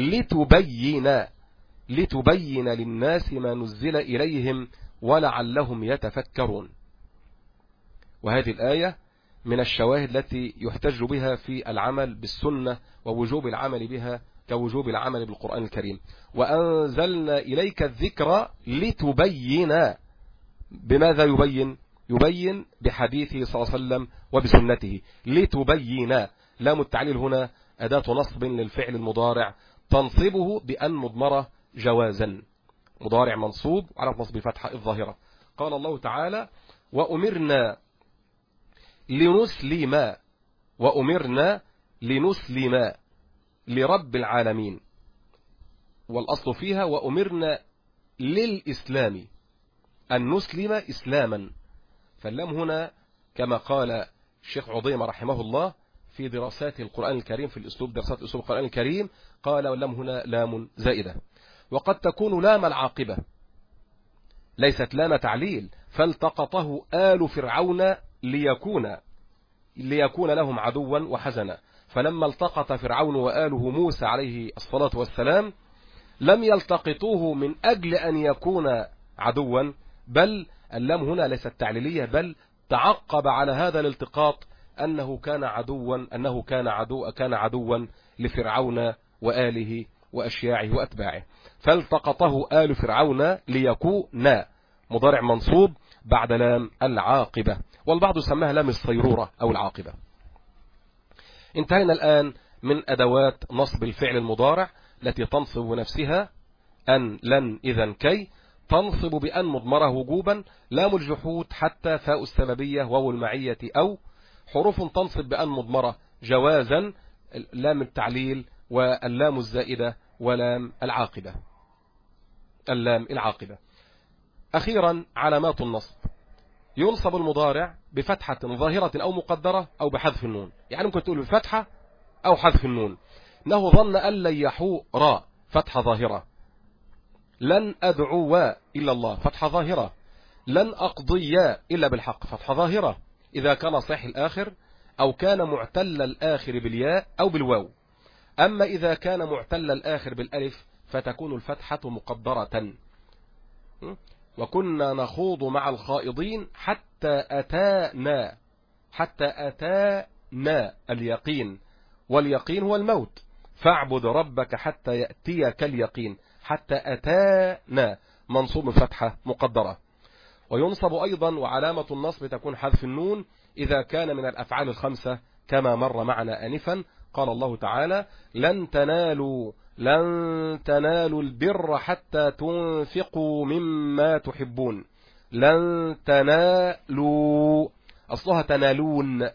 لتبين للناس ما نزل إليهم ولعلهم يتفكرون. وهذه الآية من الشواهد التي يحتج بها في العمل بالسنة ووجوب العمل بها كوجوب العمل بالقرآن الكريم. وأنزلنا إليك الذكر لتبين. بماذا يبين بحديثه صلى الله عليه وسلم وبسنته. لتبين. لام التعليل هنا أداة نصب للفعل المضارع تنصبه بأن مضمرة جوازا. مضارع منصوب على نصب الفتحة الظاهرة. قال الله تعالى: وأمرنا لنسلم لرب العالمين. والأصل فيها وأمرنا للإسلام، أن نسلم إسلاما. فاللام هنا كما قال الشيخ عظيم رحمه الله في دراسات القرآن الكريم، في دراسات أسلوب القرآن الكريم، قال واللام هنا لام زائدة. وقد تكون لام العاقبة، ليست لام تعليل. فالتقطه آل فرعون ليكون لهم عدوا وحزنا. فلما التقط فرعون وآله موسى عليه الصلاة والسلام لم يلتقطوه من أجل أن يكون عدوا، بل اللام هنا ليست تعليلية، بل تعقب على هذا الالتقاط أنه كان عدوا لفرعون وآله وأشياعه وأتباعه. فالتقطه آل فرعون ليكون مضارع منصوب بعد لام العاقبة، والبعض سماها لام الصيرورة أو العاقبة. انتهينا الآن من أدوات نصب الفعل المضارع التي تنصب نفسها: أن، لن، إذن، كي. تنصب بأن مضمرة وجوبا، لام الجحود حتى، فاء السببية، واو المعية، أو. حروف تنصب بأن مضمرة جوازا: لام التعليل، واللام الزائدة، ولام العاقبة. اللام العاقبة. أخيرا علامات النصب: ينصب المضارع بفتحة ظاهرة أو مقدرة أو بحذف النون. يعني ممكن تقول بفتحة أو حذف النون. إنه ظن أن لن يحور، فتحة ظاهرة. لن أدعو إلا الله، فتحة ظاهرة. لن أقضي إلا بالحق، فتحة ظاهرة إذا كان صحيح الآخر أو كان معتل الآخر بالياء أو بالواو. أما إذا كان معتل الآخر بالألف فتكون الفتحة مقدرة. وكنا نخوض مع الخائضين حتى أتانا اليقين، واليقين هو الموت. فاعبد ربك حتى يأتيك اليقين. حتى أتانا منصوب فتحة مقدرة. وينصب أيضا وعلامة النصب تكون حذف النون إذا كان من الأفعال الخمسة كما مر معنا آنفا. قال الله تعالى: لن تنالوا البر حتى تنفقوا مما تحبون. لن تنالوا أصلها تنالون،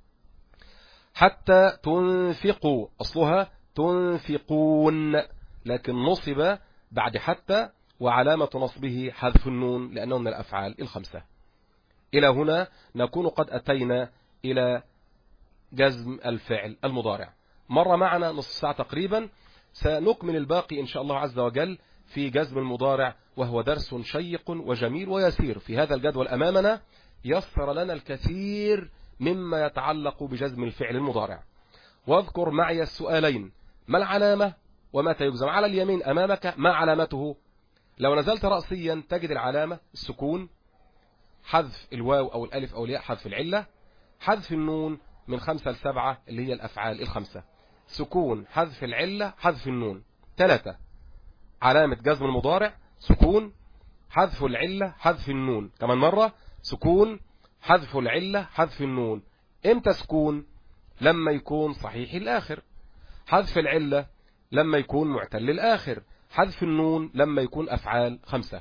حتى تنفقوا أصلها تنفقون، لكن نصب بعد حتى، وعلامة نصبه حذف النون لأنه من الأفعال الخمسة. إلى هنا نكون قد أتينا إلى جزم الفعل المضارع. مر معنا نصف ساعة تقريبا. سنكمل الباقي إن شاء الله عز وجل في جزم المضارع، وهو درس شيق وجميل ويسير. في هذا الجدول أمامنا يسر لنا الكثير مما يتعلق بجزم الفعل المضارع. واذكر معي السؤالين: ما العلامة ومتى يجزم؟ على اليمين أمامك ما علامته. لو نزلت رأسيا تجد العلامة السكون، حذف الواو أو الألف أو الياء، حذف العلة، حذف النون من 5 ل 7 اللي هي الأفعال الخمسة. سكون، حذف العلة، حذف النون. 3 علامة جزم المضارع: سكون، حذف العلة، حذف النون. كمان مرة: سكون، حذف العلة، حذف النون. امتى سكون؟ لما يكون صحيح الآخر. حذف العلة لما يكون معتل الآخر. حذف النون لما يكون أفعال 5.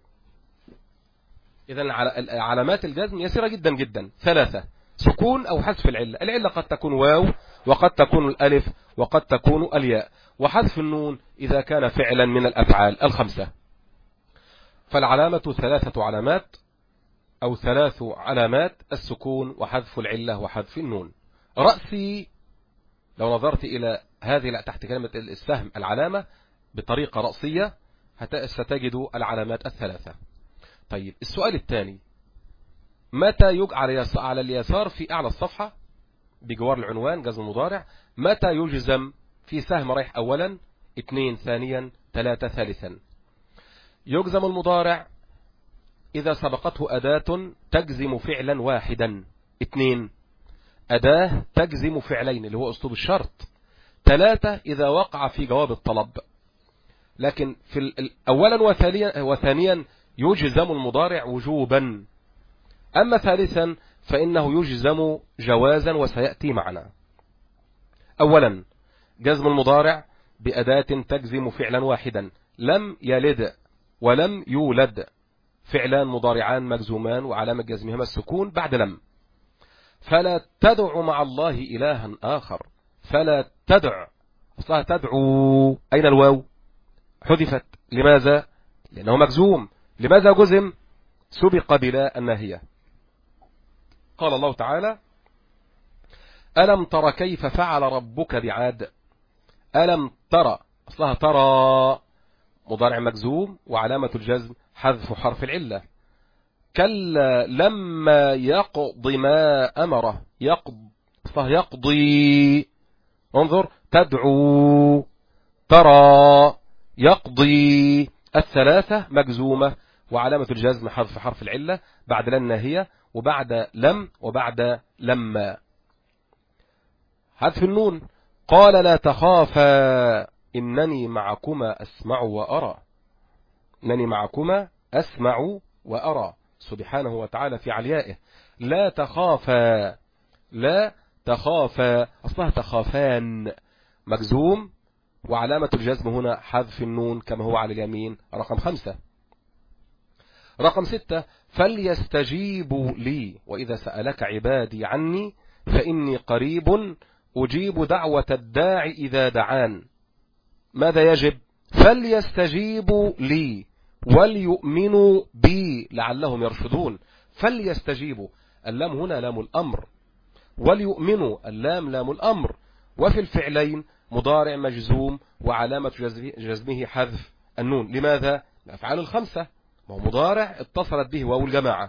إذن علامات الجزم يسيرة جدا جدا. 3: سكون أو حذف العلة. العلة قد تكون واو، وقد تكون الألف، وقد تكون الياء. وحذف النون إذا كان فعلا من الأفعال الخمسة. فالعلامة 3 علامات أو 3 علامات: السكون وحذف العلة وحذف النون. رأسي لو نظرت إلى هذه تحت كلمة السهم العلامة بطريقة رأسية ستجد العلامات الثلاثة. طيب السؤال الثاني، متى يجعل على اليسار في أعلى الصفحة بجوار العنوان جزم المضارع، متى يجزم في سهم رايح أولا، 2 ثانيا، 3 ثالثا؟ يجزم المضارع إذا سبقته أداة تجزم فعلا واحدا، 2 أداة تجزم فعلين اللي هو أسلوب الشرط، 3 إذا وقع في جواب الطلب. لكن في أولا وثانيا يجزم المضارع وجوبا، أما ثالثا فإنه يجزم جوازا وسيأتي معنا. أولا جزم المضارع بأداة تجزم فعلا واحدا، لم يلد ولم يولد، فعلان مضارعان مجزومان وعلامة جزمهما السكون بعد لم. فلا تدع مع الله إلها آخر، فلا تدع أصلها تدعو، أين الواو؟ حذفت، لماذا؟ لأنه مجزوم. لماذا جزم؟ سبق بلا الناهية. قال الله تعالى: ألم تر كيف فعل ربك بعاد. ألم ترى أصلها ترى، مضارع مجزوم وعلامة الجزم حذف حرف العلة. كلا لما يقض ما أمره، أصلها يقضي، انظر، تدعو، ترى، يقضي، الثلاثة مجزومة وعلامة الجزم حذف حرف العلة بعد لا الناهية وبعد لم وبعد لما. حذف النون. قال لا تخافا إنني معكما أسمع وأرى، إنني معكما أسمع وأرى سبحانه وتعالى في عليائه. لا تخافا، لا تخافا أصلها تخافان، مجزوم وعلامة الجزم هنا حذف النون كما هو على اليمين. رقم 5. رقم 6 فليستجيبوا لي وإذا سألك عبادي عني فإني قريب أجيب دعوة الداعي إذا دعان. ماذا يجب؟ فليستجيبوا لي وليؤمنوا بي لعلهم يرشدون. فليستجيبوا، اللام هنا لام الأمر، وليؤمنوا اللام لام الأمر، وفي الفعلين مضارع مجزوم وعلامة جزمه حذف النون. لماذا؟ الأفعال الخمسة، ما هو مضارع اتصلت به واو الجماعة.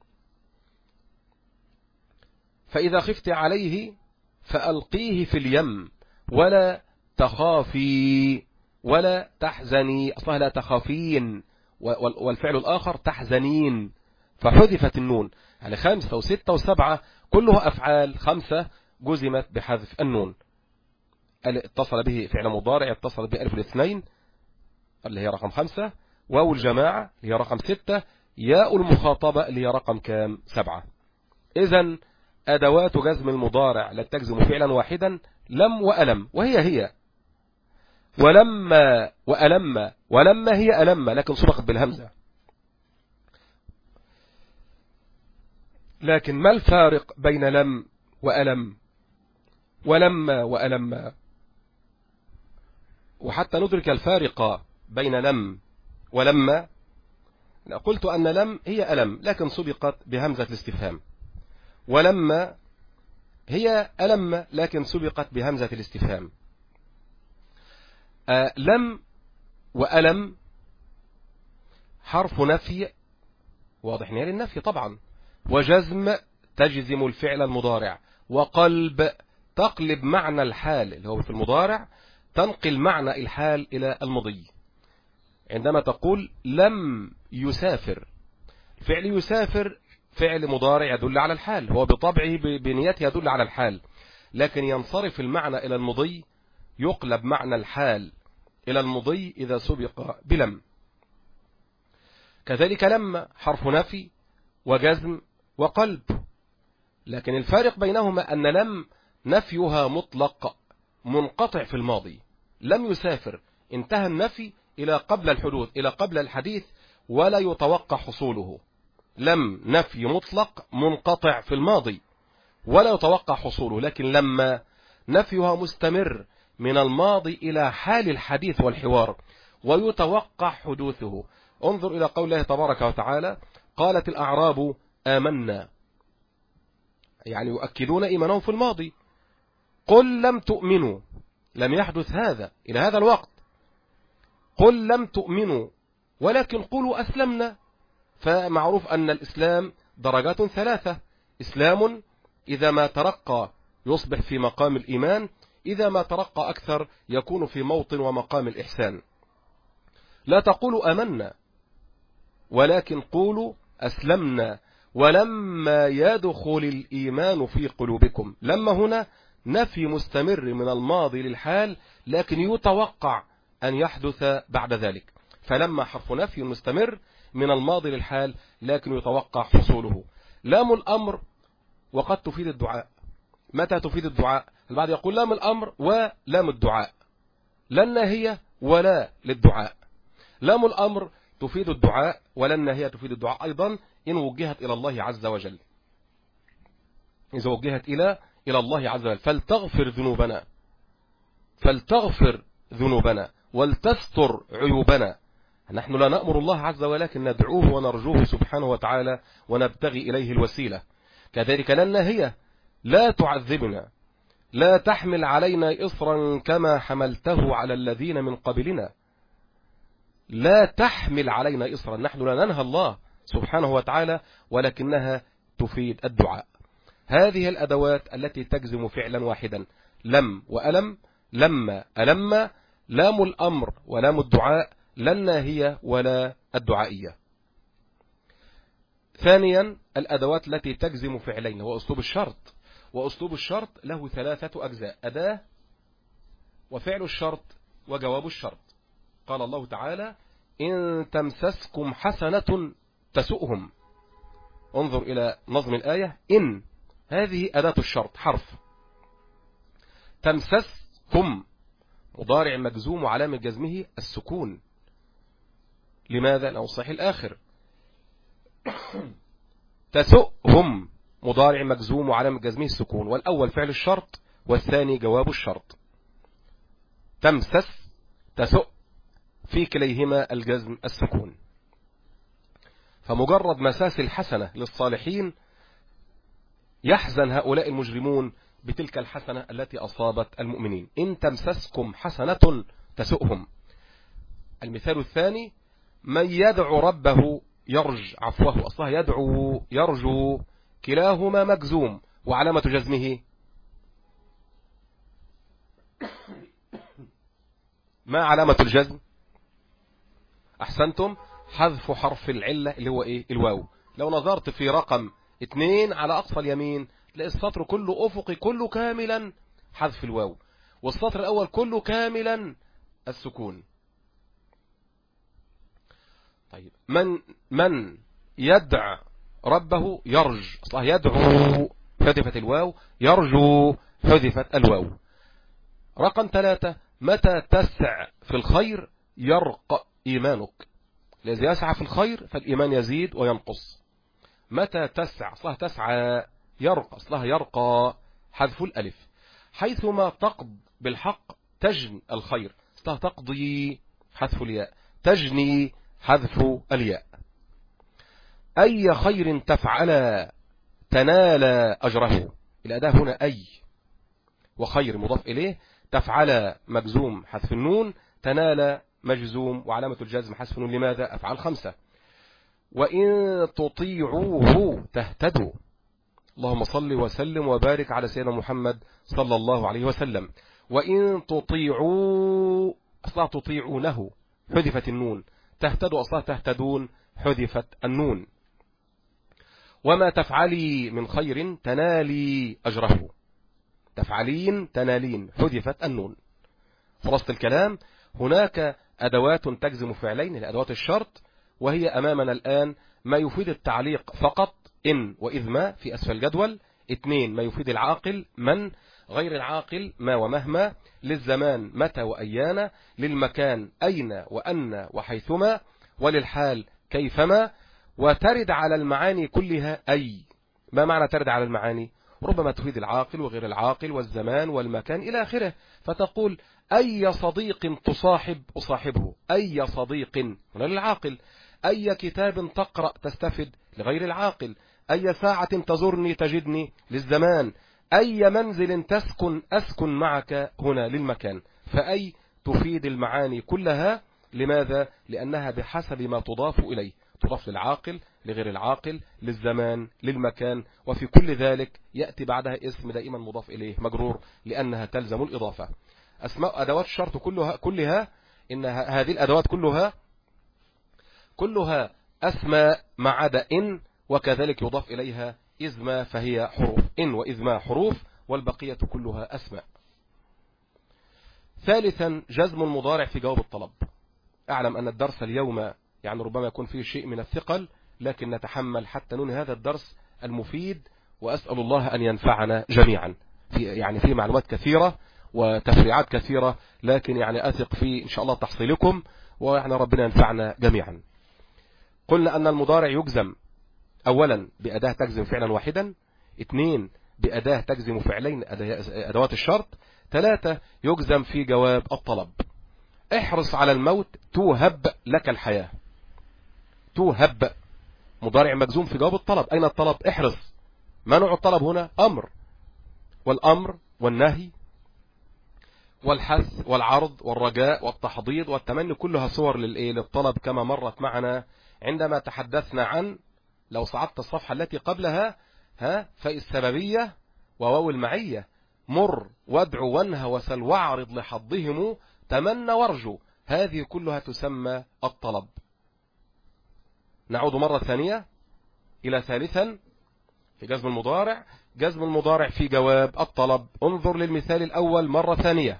فإذا خفت عليه فألقيه في اليم ولا تخافي ولا تحزني، أصلها لا تخافين، والفعل الآخر تحزنين، فحذفت النون. يعني 5 و6 و7 كلها أفعال 5 جزمت بحذف النون. اتصل به فعل مضارع اتصل به ألف الاثنين اللي هي رقم 5، واو الجماعة اللي هي رقم 6، ياء المخاطبة اللي هي رقم كام؟ 7. إذن أدوات جزم المضارع لا تجزم فعلا واحدا لم وألم، وهي هي ولما وألم، ولما هي ألم لكن سبقت بالهمزة. لكن ما الفارق بين لم وألم ولما وألم؟ وحتى ندرك الفارق بين لم ولما قلت أن لم هي ألم لكن سبقت بهمزة الاستفهام، ولما هي ألم لكن سبقت بهمزة الاستفهام. لم وألم حرف نفي واضح نهاية للنفي طبعا، وجزم تجزم الفعل المضارع، وقلب تقلب معنى الحال اللي هو في المضارع، تنقل معنى الحال إلى المضي. عندما تقول لم يسافر، فعل يسافر فعل مضارع يدل على الحال، هو بطبعه بنيته يدل على الحال، لكن ينصرف المعنى إلى المضي، يقلب معنى الحال إلى المضي إذا سبق بلم. كذلك لما حرف نفي وجزم وقلب، لكن الفارق بينهما أن لم نفيها مطلق منقطع في الماضي. لم يسافر انتهى النفي إلى قبل الحدوث، إلى قبل الحديث، ولا يتوقع حصوله. لم نفي مطلق منقطع في الماضي ولا يتوقع حصوله، لكن لما نفيها مستمر من الماضي إلى حال الحديث والحوار ويتوقع حدوثه. انظر إلى قول الله تبارك وتعالى: قالت الأعراب آمنا، يعني يؤكدون إيمانهم في الماضي. قل لم تؤمنوا، لم يحدث هذا إلى هذا الوقت. قل لم تؤمنوا ولكن قولوا أسلمنا. فمعروف أن الإسلام درجات ثلاثة: إسلام إذا ما ترقى يصبح في مقام الإيمان، إذا ما ترقى أكثر يكون في موطن ومقام الإحسان. لا تقولوا آمنا ولكن قولوا أسلمنا ولما يدخل الإيمان في قلوبكم. لما هنا نفي مستمر من الماضي للحال، لكن يتوقع أن يحدث بعد ذلك. فلما حرف نفي مستمر من الماضي للحال، لكن يتوقع حصوله. لام الأمر وقد تفيد الدعاء. متى تفيد الدعاء؟ البعض يقول لام الأمر ولام الدعاء، لا الناهية ولا للدعاء. لام الأمر تفيد الدعاء، ولا الناهية تفيد الدعاء أيضا إن وجهت إلى الله عز وجل. إذا وجهت إلى الله عز وجل: فلتغفر ذنوبنا، فلتغفر ذنوبنا ولتستر عيوبنا. نحن لا نأمر الله عز وجل، لكن ندعوه ونرجوه سبحانه وتعالى ونبتغي إليه الوسيلة. كذلك لا الناهية: لا تعذبنا، لا تحمل علينا إصرا كما حملته على الذين من قبلنا. لا تحمل علينا إصرا، نحن لا ننهى الله سبحانه وتعالى، ولكنها تفيد الدعاء. هذه الأدوات التي تجزم فعلا واحدا: لم وألم، لما ألم، لام الأمر ولام الدعاء، لا الناهية ولا الدعائية. ثانيا الأدوات التي تجزم فعلين هو أسلوب الشرط. وأسلوب الشرط له ثلاثة أجزاء: أداة وفعل الشرط وجواب الشرط. قال الله تعالى: إن تمسسكم حسنة تسؤهم. انظر إلى نظم الآية: إن هذه أداة الشرط حرف، تمسسكم مضارع مجزوم وعلامة جزمه السكون. لماذا؟ لأنه صحيح الآخر. تسؤهم مضارع مجزوم وعلامة جزمه السكون، والأول فعل الشرط والثاني جواب الشرط. تمسس تسؤ في كليهما الجزم السكون. فمجرد مساس الحسنة للصالحين يحزن هؤلاء المجرمون بتلك الحسنة التي أصابت المؤمنين. إن تمسسكم حسنة تسؤهم. المثال الثاني: من يدعو ربه يرج عفوه، أصلها يدعو يرجو، كلاهما مجزوم وعلامة جزمه ما علامة الجزم؟ أحسنتم، حذف حرف العلة اللي هو إيه؟ الواو. لو نظرت في رقم 2 على أقصى اليمين تلاقي السطر كله أفقي كله كاملا حذف الواو، والسطر الأول كله كاملا السكون. طيب من يدع ربه يرج، أصلها يدعو حذفت الواو، يرجو حذفت الواو. رقم 3: متى تسع في الخير يرق إيمانك. لذي يسعى في الخير فالإيمان يزيد وينقص. متى تسع أصلها تسعى، يرق أصلها يرقى حذف الألف. حيثما تقض بالحق تجني الخير، أصلها تقضي حذف الياء، تجني حذف الياء. أي خير تفعل تنال أجره. الأداة هنا أي، وخير مضاف إليه، تفعل مجزوم حذف النون، تنال مجزوم وعلامة الجزم حذف النون. لماذا؟ أفعال 5. وإن تطيعوه تهتدوا. اللهم صل وسلم وبارك على سيدنا محمد صلى الله عليه وسلم. وإن تطيعوا أصلا تطيعونه حذفت النون، تهتدوا أصلا تهتدون حذفت النون. وما تفعلي من خير تنالي أجره، تفعلين تنالين حذفت النون. خلاصة الكلام: هناك أدوات تجزم فعلين، الأدوات الشرط، وهي أمامنا الآن ما يفيد التعليق فقط: إن وإذ ما في أسفل الجدول. 2 ما يفيد العاقل: من. غير العاقل: ما ومهما. للزمان: متى وأيانا. للمكان: أين وأن وحيثما. وللحال: كيفما. وترد على المعاني كلها أي. ما معنى ترد على المعاني؟ ربما تفيد العاقل وغير العاقل والزمان والمكان إلى آخره. فتقول: أي صديق تصاحب أصاحبه، أي صديق هنا للعاقل. أي كتاب تقرأ تستفد لغير العاقل. أي ساعة تزورني تجدني للزمان. أي منزل تسكن أسكن معك هنا للمكان. فأي تفيد المعاني كلها. لماذا؟ لأنها بحسب ما تضاف إليه، تضاف للعاقل، لغير العاقل، للزمان، للمكان، وفي كل ذلك يأتي بعدها اسم دائما مضاف إليه مجرور، لأنها تلزم الإضافة. أسماء أدوات الشرط كلها إن هذه الأدوات كلها أسماء ما عدا إن، وكذلك يضاف إليها إذ ما، فهي حروف. إن وإذ ما حروف، والبقية كلها أسماء. ثالثا جزم المضارع في جواب الطلب. أعلم أن الدرس اليوم يعني ربما يكون فيه شيء من الثقل، لكن نتحمل حتى ننهي هذا الدرس المفيد، وأسأل الله أن ينفعنا جميعا. في معلومات كثيرة وتفريعات كثيرة، لكن يعني أثق في إن شاء الله تحصيلكم، ويعني ربنا ينفعنا جميعا. قلنا أن المضارع يجزم أولا بأداة تجزم فعلا واحدا، 2 بأداة تجزم فعلين أدوات الشرط، 3 يجزم في جواب الطلب. احرص على الموت توهب لك الحياة. توهب مضارع مجزوم في جواب الطلب. أين الطلب؟ احرص. ما نوع الطلب هنا؟ أمر، والأمر والنهي والحث والعرض والرجاء والتحضيض والتمني كلها صور للطلب، كما مرت معنا عندما تحدثنا عن، لو صعدت الصفحة التي قبلها، فالسببية وواو المعية، مر وادعو وانهى وسل واعرض لحظهم تمنى وارجو، هذه كلها تسمى الطلب. نعود مرة ثانية إلى ثالثا في جزم المضارع. جزم المضارع في جواب الطلب. انظر للمثال الأول مرة ثانية.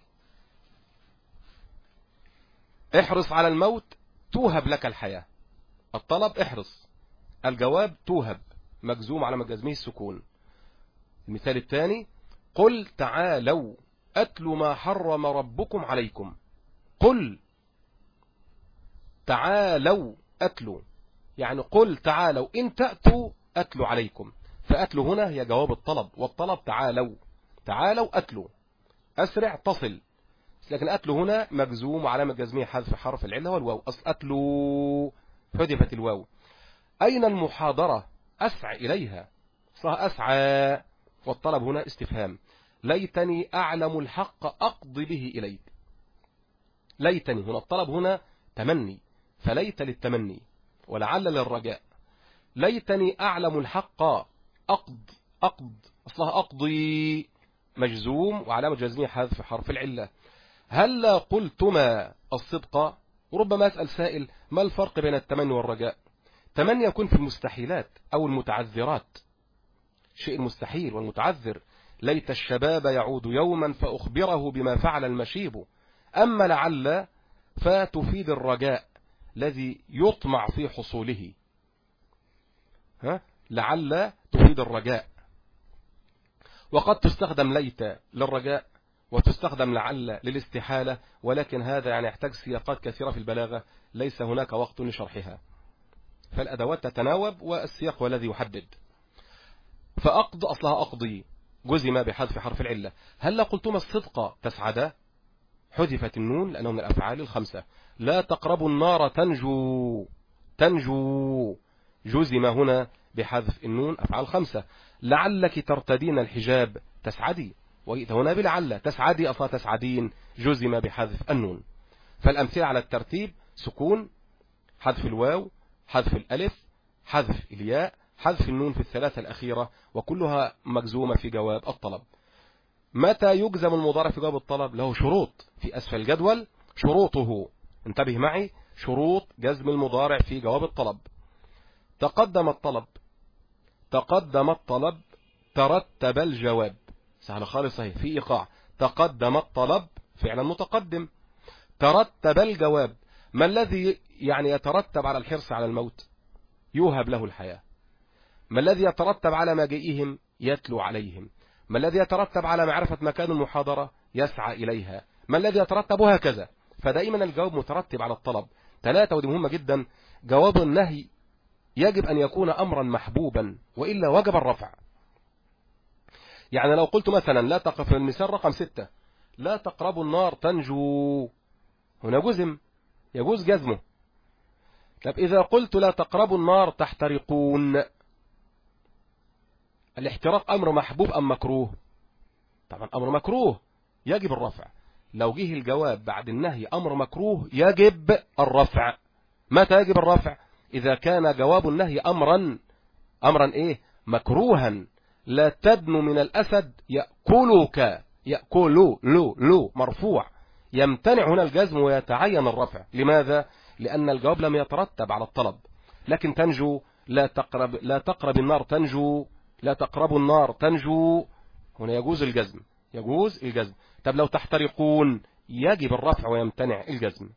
احرص على الموت توهب لك الحياة. الطلب احرص، الجواب توهب مجزوم على جزمه السكون. المثال الثاني قل تعالوا أتل ما حرم ربكم عليكم. قل تعالوا أتلوا، يعني قل تعالوا إن تأتوا أتلوا عليكم، فأتلوا هنا هي جواب الطلب، والطلب تعالوا. تعالوا أتلوا، أسرع تصل، لكن أتلوا هنا مجزوم وعلامة جزمه حذف حرف العلة والواو. أصل أتلوا حذفت الواو. أين المحاضرة؟ أسعى إليها، صح أسعى، والطلب هنا استفهام. ليتني أعلم الحق أقضي به إليك. ليتني هنا الطلب هنا تمني، فليت للتمني ولعل للرجاء. ليتني أعلم الحق أقض أصلها أقضي مجزوم وعلامة جزمه حذف حرف العلة. هل قلتما الصدق؟ وربما يسأل سائل ما الفرق بين التمني والرجاء؟ تمني يكون في المستحيلات أو المتعذرات، شيء مستحيل والمتعذر. ليت الشباب يعود يوما فأخبره بما فعل المشيب. أما لعل فتفيد الرجاء الذي يطمع في حصوله. لعل تفيد الرجاء، وقد تستخدم ليت للرجاء وتستخدم لعل للاستحالة، ولكن هذا يعني يحتاج سياقات كثيرة في البلاغة، ليس هناك وقت لشرحها، فالأدوات تتناوب والسياق هو الذي يحدد. فأقض أصلها أقضي جزم بحذف حرف العلة. هل قلتما الصدق تسعدا؟ حذفت النون لأنه من الأفعال الخمسة. لا تقربوا النار تنجو جزم هنا بحذف النون، أفعال خمسة. لعلك ترتدين الحجاب تسعدي، وهنا بلعل تسعدي أصلا تسعدين جزم بحذف النون. فالأمثلة على الترتيب سكون، حذف الواو، حذف الألف، حذف الياء، حذف النون في الثلاثة الأخيرة، وكلها مجزومة في جواب الطلب. متى يجزم المضارع في جواب الطلب؟ له شروط في أسفل الجدول. شروطه، انتبه معي، شروط جزم المضارع في جواب الطلب. تقدم الطلب ترتب الجواب. سهل خالص، صحيح، في إيقاع. تقدم الطلب فعلا متقدم. ترتب الجواب. ما الذي يعني يترتب على الحرص على الموت؟ يوهب له الحياة. ما الذي يترتب على مجيئهم؟ يتلو عليهم. ما الذي يترتب على معرفة مكان المحاضرة؟ يسعى إليها. ما الذي يترتب؟ هكذا. فدائما الجواب مترتب على الطلب. 3، ودي مهمة جدا، جواب النهي يجب أن يكون أمرا محبوبا، وإلا وجب الرفع. يعني لو قلت مثلا لا تقف، المثال رقم 6، لا تقربوا النار تنجو، هنا جزم يجوز جزمه. طب إذا قلت لا تقربوا النار تحترقون، الاحتراق أمر محبوب أم مكروه؟ طبعا أمر مكروه يجب الرفع. لو جه الجواب بعد النهي أمر مكروه يجب الرفع. متى يجب الرفع؟ إذا كان جواب النهي أمرا إيه؟ مكروها. لا تدن من الأسد يأكلك، لو مرفوع، يمتنع هنا الجزم ويتعين الرفع. لماذا؟ لأن الجواب لم يترتب على الطلب. لكن تنجو، لا تقرب النار تنجو، لا تقربوا النار تنجو، هنا يجوز الجزم، يجوز الجزم. طب لو تحترقون يجب الرفع ويمتنع الجزم.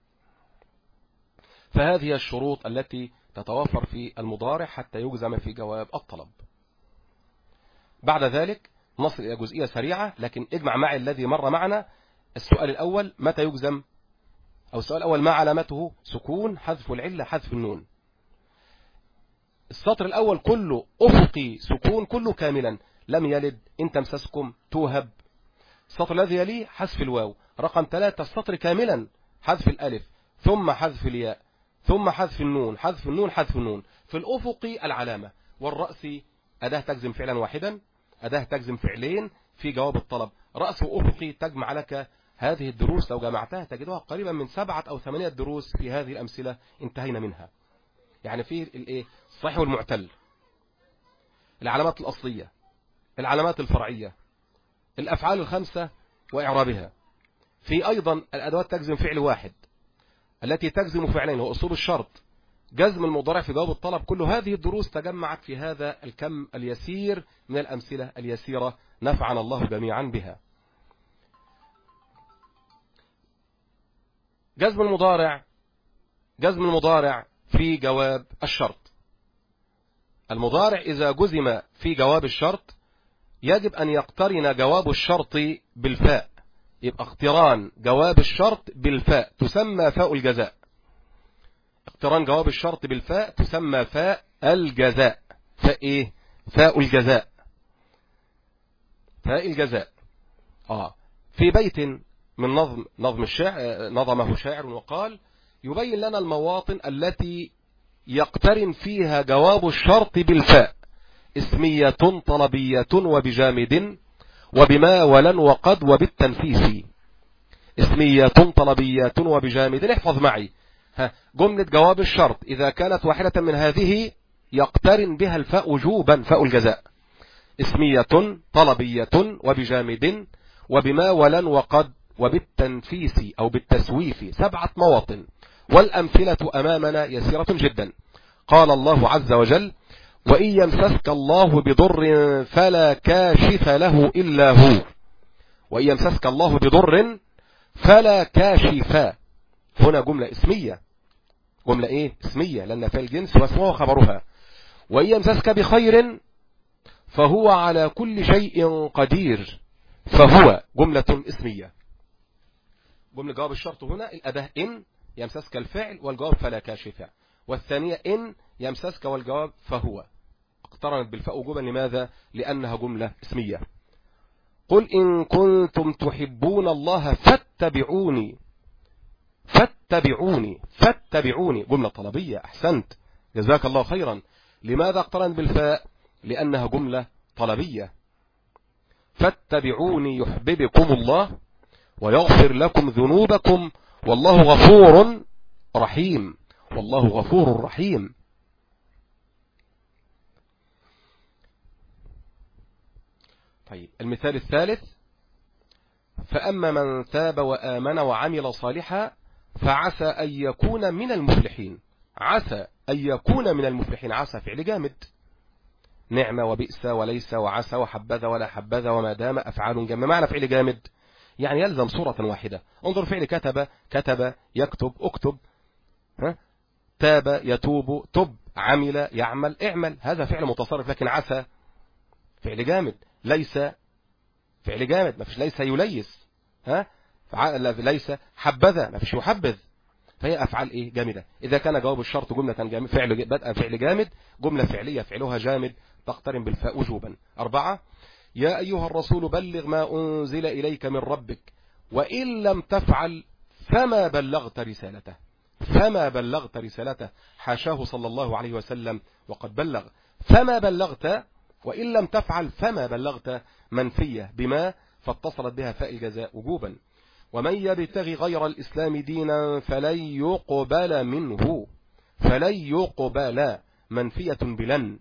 فهذه الشروط التي تتوفر في المضارع حتى يجزم في جواب الطلب. بعد ذلك نصل إلى جزئية سريعة، لكن اجمع معي الذي مر معنا. السؤال الأول متى يجزم، أو السؤال الأول ما علامته؟ سكون، حذف العلة، حذف النون. السطر الأول كله أفقي سكون، كله كاملا، لم يلد، إن تمسسكم، توهب. السطر الذي يليه حذف الواو. رقم 3 السطر كاملا حذف الألف، ثم حذف الياء، ثم حذف النون، حذف النون، حذف النون. في الأفقي العلامة، والرأس أداة تجزم فعلا واحدا، أداة تجزم فعلين في جواب الطلب. رأس وأفقي تجمع لك هذه الدروس، لو جمعتها تجدها قريبا من 7 أو 8 دروس في هذه الأمثلة انتهينا منها. يعني في الايه؟ الصحيح والمعتل، العلامات الأصلية، العلامات الفرعية، الأفعال الخمسة وإعرابها. في أيضا الأدوات تجزم فعل واحد التي تجزم فعلين، هو أسلوب الشرط، جزم المضارع في جواب الطلب. كل هذه الدروس تجمعت في هذا الكم اليسير من الأمثلة اليسيرة، نفعنا الله جميعا بها. جزم المضارع في جواب الشرط. المضارع إذا جزم في جواب الشرط يجب أن يقترن جواب الشرط بالفاء، يبقى اقتران جواب الشرط بالفاء تسمى فاء الجزاء. اقتران جواب الشرط بالفاء تسمى فاء الجزاء. فاء الجزاء، فاء الجزاء. في بيت من نظم الشعر نظمه شاعر وقال: يبين لنا المواطن التي يقترن فيها جواب الشرط بالفاء: اسمية، طلبية، وبجامد، وبما، ولن، وقد، وبالتنفيس. اسمية، طلبية، وبجامد. احفظ معي جملة جواب الشرط إذا كانت واحدة من هذه يقترن بها الفاء وجوبا، فاء الجزاء: اسمية، طلبية، وبجامد، وبما، ولن، وقد، وبالتنفيس أو بالتسويف. 7 مواطن، والأمثلة أمامنا يسيرة جدا. قال الله عز وجل: وإن يمسسك الله بضر فلا كاشف له إلا هو. وإن يمسسك الله بضر فلا كاشف. هنا جملة اسمية، جملة ايه؟ اسمية، لأن في الجنس واسمه خبرها. وإن يمسسك بخير فهو على كل شيء قدير، فهو جملة اسمية. جملة جواب الشرط هنا الأداة إن يمسسك الفعل والجواب فلا كاشف، والثانية إن يمسسك والجواب فهو، اقترنت بالفاء وجوبا. لماذا؟ لأنها جملة اسمية. قل إن كنتم تحبون الله فاتبعوني، فاتبعوني جملة طلبية. أحسنت، جزاك الله خيرا. لماذا اقترنت بالفاء؟ لأنها جملة طلبية. فاتبعوني يحببكم الله ويغفر لكم ذنوبكم والله غفور رحيم، والله غفور رحيم. طيب المثال الثالث: فأما من تاب وآمن وعمل صالحا فعسى أن يكون من المفلحين. عسى أن يكون من المفلحين، عسى فعل جامد، نعم وبئس وليس وعسى وحبذا ولا حبذا وما دام أفعال جامد. معنى فعل جامد يعني يلزم صورة واحدة. انظر فعل كتب، يكتب، اكتب، تاب، يتوب، تب، عمل، يعمل، اعمل. هذا فعل متصرف. لكن عسى فعل جامد، ليس فعل جامد، ما فيش ليس يليس، ليس حبذا، ما فيش يحبذ. فهي أفعال إيه؟ جامدة. إذا كان جواب الشرط جملة جامد، بدأ فعل جامد، جملة فعلية فعلها جامد تقترن بالفاء وجوبا. 4: يا أيها الرسول بلغ ما أنزل إليك من ربك وإن لم تفعل فما بلغت رسالته. فما بلغت رسالته، حاشاه صلى الله عليه وسلم وقد بلغ. فما بلغت وإن لم تفعل فما بلغت منفية بما فاتصلت بها فاء الجزاء وجوبا. ومن يبتغي غير الإسلام دينا فلن يقبل منه، فلن يقبل منفية بلن.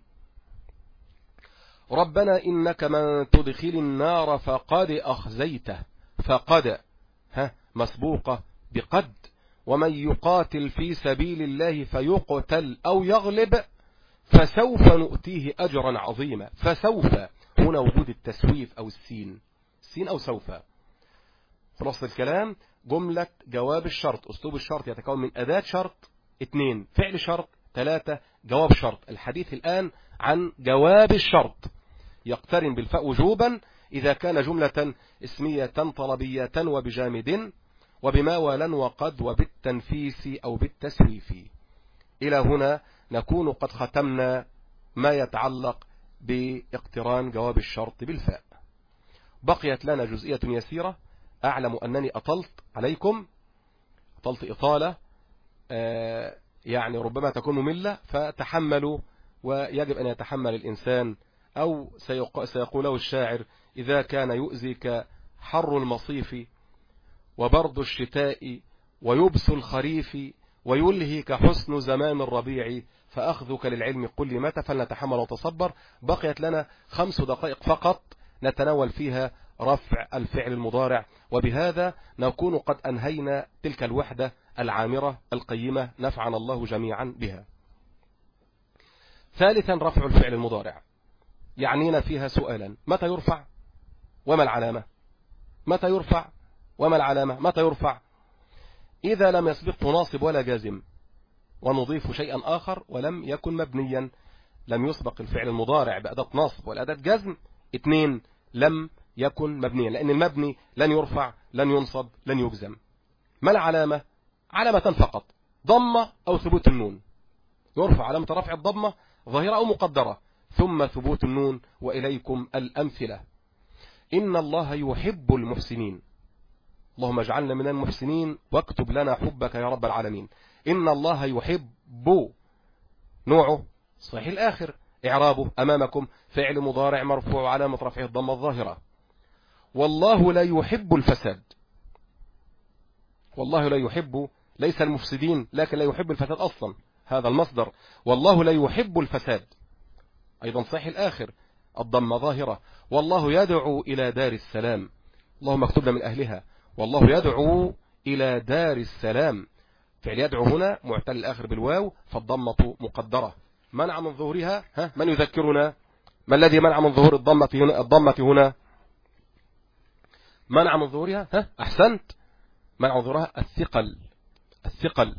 ربنا إنك من تدخل النار فقد أخزيته، فقد مسبوقة بقد. ومن يقاتل في سبيل الله فيقتل أو يغلب فسوف نؤتيه أجرا عظيما. فسوف هنا وجود التسويف أو السين أو سوف. خلاص الكلام، جملة جواب الشرط. أسلوب الشرط يتكون من أداة شرط 2، فعل شرط 3، جواب شرط. الحديث الآن عن جواب الشرط، يقترن بالفاء وجوبا إذا كان جملة اسمية طلبية وبجامد وبما ولن وقد وبالتنفيس أو بالتسويف. إلى هنا نكون قد ختمنا ما يتعلق باقتران جواب الشرط بالفاء. بقيت لنا جزئية يسيرة، أعلم أنني أطلت عليكم، أطلت إطالة يعني ربما تكون مملة، فتحملوا، ويجب أن يتحمل الإنسان، أو سيقوله الشاعر: إذا كان يؤذيك حر المصيف وبرد الشتاء ويبس الخريف ويلهيك حسن زمان الربيع فأخذك للعلم قل متى. فلنتحمل وتصبر. بقيت لنا 5 دقائق فقط نتناول فيها رفع الفعل المضارع، وبهذا نكون قد أنهينا تلك الوحدة العامرة القيمة، نفعنا الله جميعا بها. ثالثا، رفع الفعل المضارع يعنينا فيها سؤالا: متى يرفع وما العلامة؟ متى يرفع وما العلامة؟ متى يرفع إذا لم يسبقه ناصب ولا جازم، ونضيف شيئا آخر ولم يكن مبنيا. لم يسبق الفعل المضارع بأداة نصب والأداة جزم. 2، لم يكن مبنيا، لأن المبني لن يرفع لن ينصب لن يجزم. ما العلامة؟ علامة فقط، ضمة أو ثبوت النون. يرفع علامة رفع الضمة ظاهرة أو مقدرة، ثم ثبوت النون. وإليكم الأمثلة: إن الله يحب المحسنين. اللهم اجعلنا من المحسنين واكتب لنا حبك يا رب العالمين. إن الله يحب، نوعه صحيح الآخر، إعرابه أمامكم فعل مضارع مرفوع علامة رفعه الضمة الظاهرة. والله لا يحب الفساد. والله لا يحب، ليس المفسدين، لكن لا يحب الفساد أصلا، هذا المصدر. والله لا يحب الفساد أيضا صحيح الآخر، الضمة ظاهرة. والله يدعو إلى دار السلام. اللهم اكتبنا من أهلها. والله يدعو إلى دار السلام. فعل يدعو هنا معتل الآخر بالواو، فالضمة مقدرة. منع من ظهورها، من يذكرنا؟ ما الذي منع من ظهور الضمة هنا؟ منع من ظهورها، أحسنت، منع من ظهورها الثقل.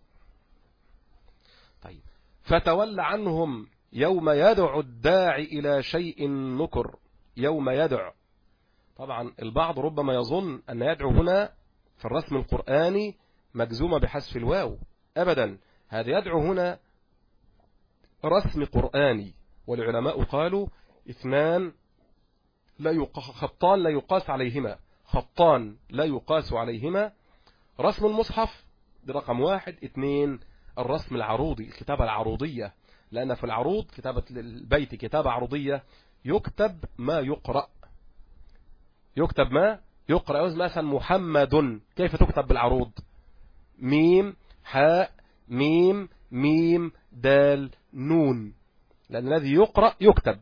طيب، فتولى عنهم يوم يدعو الداعي إلى شيء نكر. يوم يدعو، طبعا البعض ربما يظن أن يدعو هنا في الرسم القرآني مجزومة بحذف الواو. أبدا، هذا يدعو هنا رسم قرآني، والعلماء قالوا 2 خطان لا يقاس عليهما، خطان لا يقاس عليهما: رسم المصحف برقم 1، 2 الرسم العروضي، الكتابة العروضية، لأن في العروض كتابة البيت كتابة عروضية، يكتب ما يقرأ، يكتب ما يقرأ. مثلا محمد، كيف تكتب بالعروض؟ ميم حاء ميم ميم دال نون، لأن الذي يقرأ يكتب.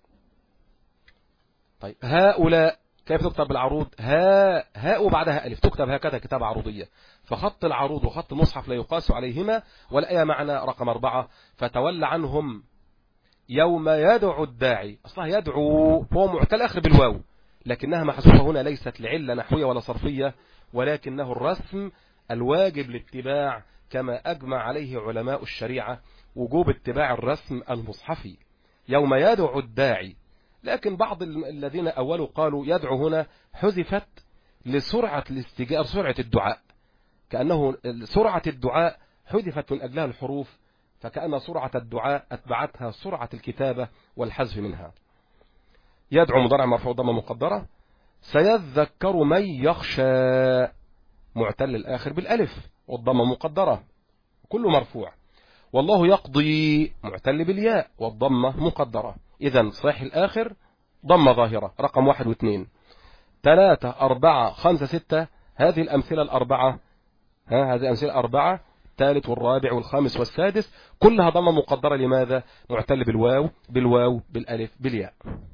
طيب، هؤلاء كيف تكتب بالعروض؟ هاء وبعدها ألف، تكتب هكذا كتابة عروضية. فخط العروض وخط المصحف لا يقاس عليهما. والآية معنى رقم 4: فتولى عنهم يوم يدعو الداعي. أصلها يدعو، هو معتل آخر بالواو، لكنها محذوفة هنا، ليست لعلة نحوية ولا صرفية، ولكنه الرسم الواجب الاتباع، كما أجمع عليه علماء الشريعة وجوب اتباع الرسم المصحفي. يوم يدعو الداعي. لكن بعض الذين أولوا قالوا يدعو هنا حذفت لسرعة الاستجابة، سرعة الدعاء، كأنه سرعة الدعاء حذفت من أجلها الحروف، فكأن سرعة الدعاء أتبعتها سرعة الكتابة والحذف منها. يدعو مضارع مرفوع ضمة مقدرة. سيذكر من يخشى، معتل الآخر بالألف والضمة مقدرة، كله مرفوع. والله يقضي، معتل بالياء والضمة مقدرة. إذن صحيح الآخر ضم ظاهرة رقم 1 و2. 3 4 5 6 هذه الأمثلة الأربعة، هذه الأمثلة الأربعة، الثالث والرابع والخامس والسادس كلها ضمة مقدرة. لماذا؟ معتل بالواو بالألف بالياء.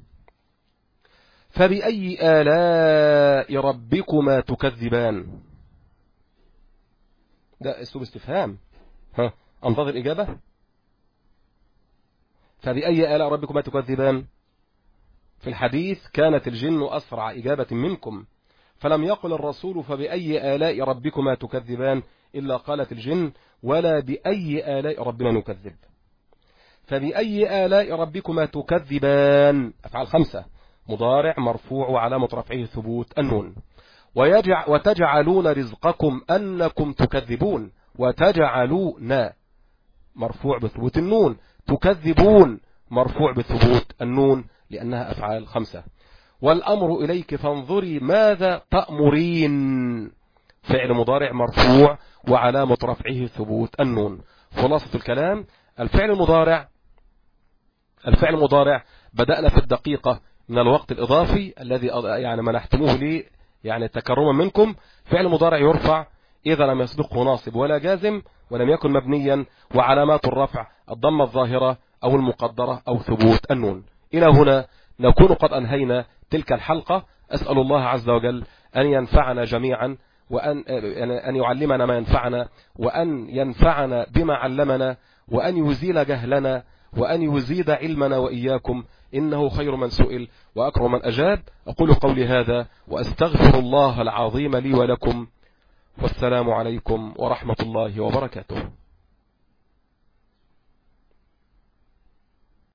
فبأي آلاء ربكما تكذبان؟ ده اسلوب استفهام، انتظر الإجابة. فبأي آلاء ربكما تكذبان؟ في الحديث كانت الجن أسرع إجابة منكم، فلم يقل الرسول فبأي آلاء ربكما تكذبان، إلا قالت الجن ولا بأي آلاء ربنا نكذب. فبأي آلاء ربكما تكذبان أفعال 5 مضارع مرفوع وعلامة رفعه ثبوت النون. وتجعلون رزقكم أنكم تكذبون، وتجعلون مرفوع بثبوت النون، تكذبون مرفوع بثبوت النون لأنها أفعال 5. والأمر إليك فانظري ماذا تأمرين فعل مضارع مرفوع وعلامة رفعه ثبوت النون. خلاصة الكلام الفعل المضارع بدأنا في الدقيقة من الوقت الإضافي الذي يعني منحتموه لي يعني تكرما منكم. فعل مضارع يرفع إذا لم يسبقه ناصب ولا جازم ولم يكن مبنيا، وعلامات الرفع الضمة الظاهرة أو المقدرة أو ثبوت النون. إلى هنا نكون قد أنهينا تلك الحلقة. أسأل الله عز وجل أن ينفعنا جميعا، وأن يعلمنا ما ينفعنا، وأن ينفعنا بما علمنا، وأن يزيل جهلنا، وأن يزيد علمنا وإياكم، إنه خير من سئل وأكرم من أجاب. أقول قولي هذا وأستغفر الله العظيم لي ولكم، والسلام عليكم ورحمة الله وبركاته.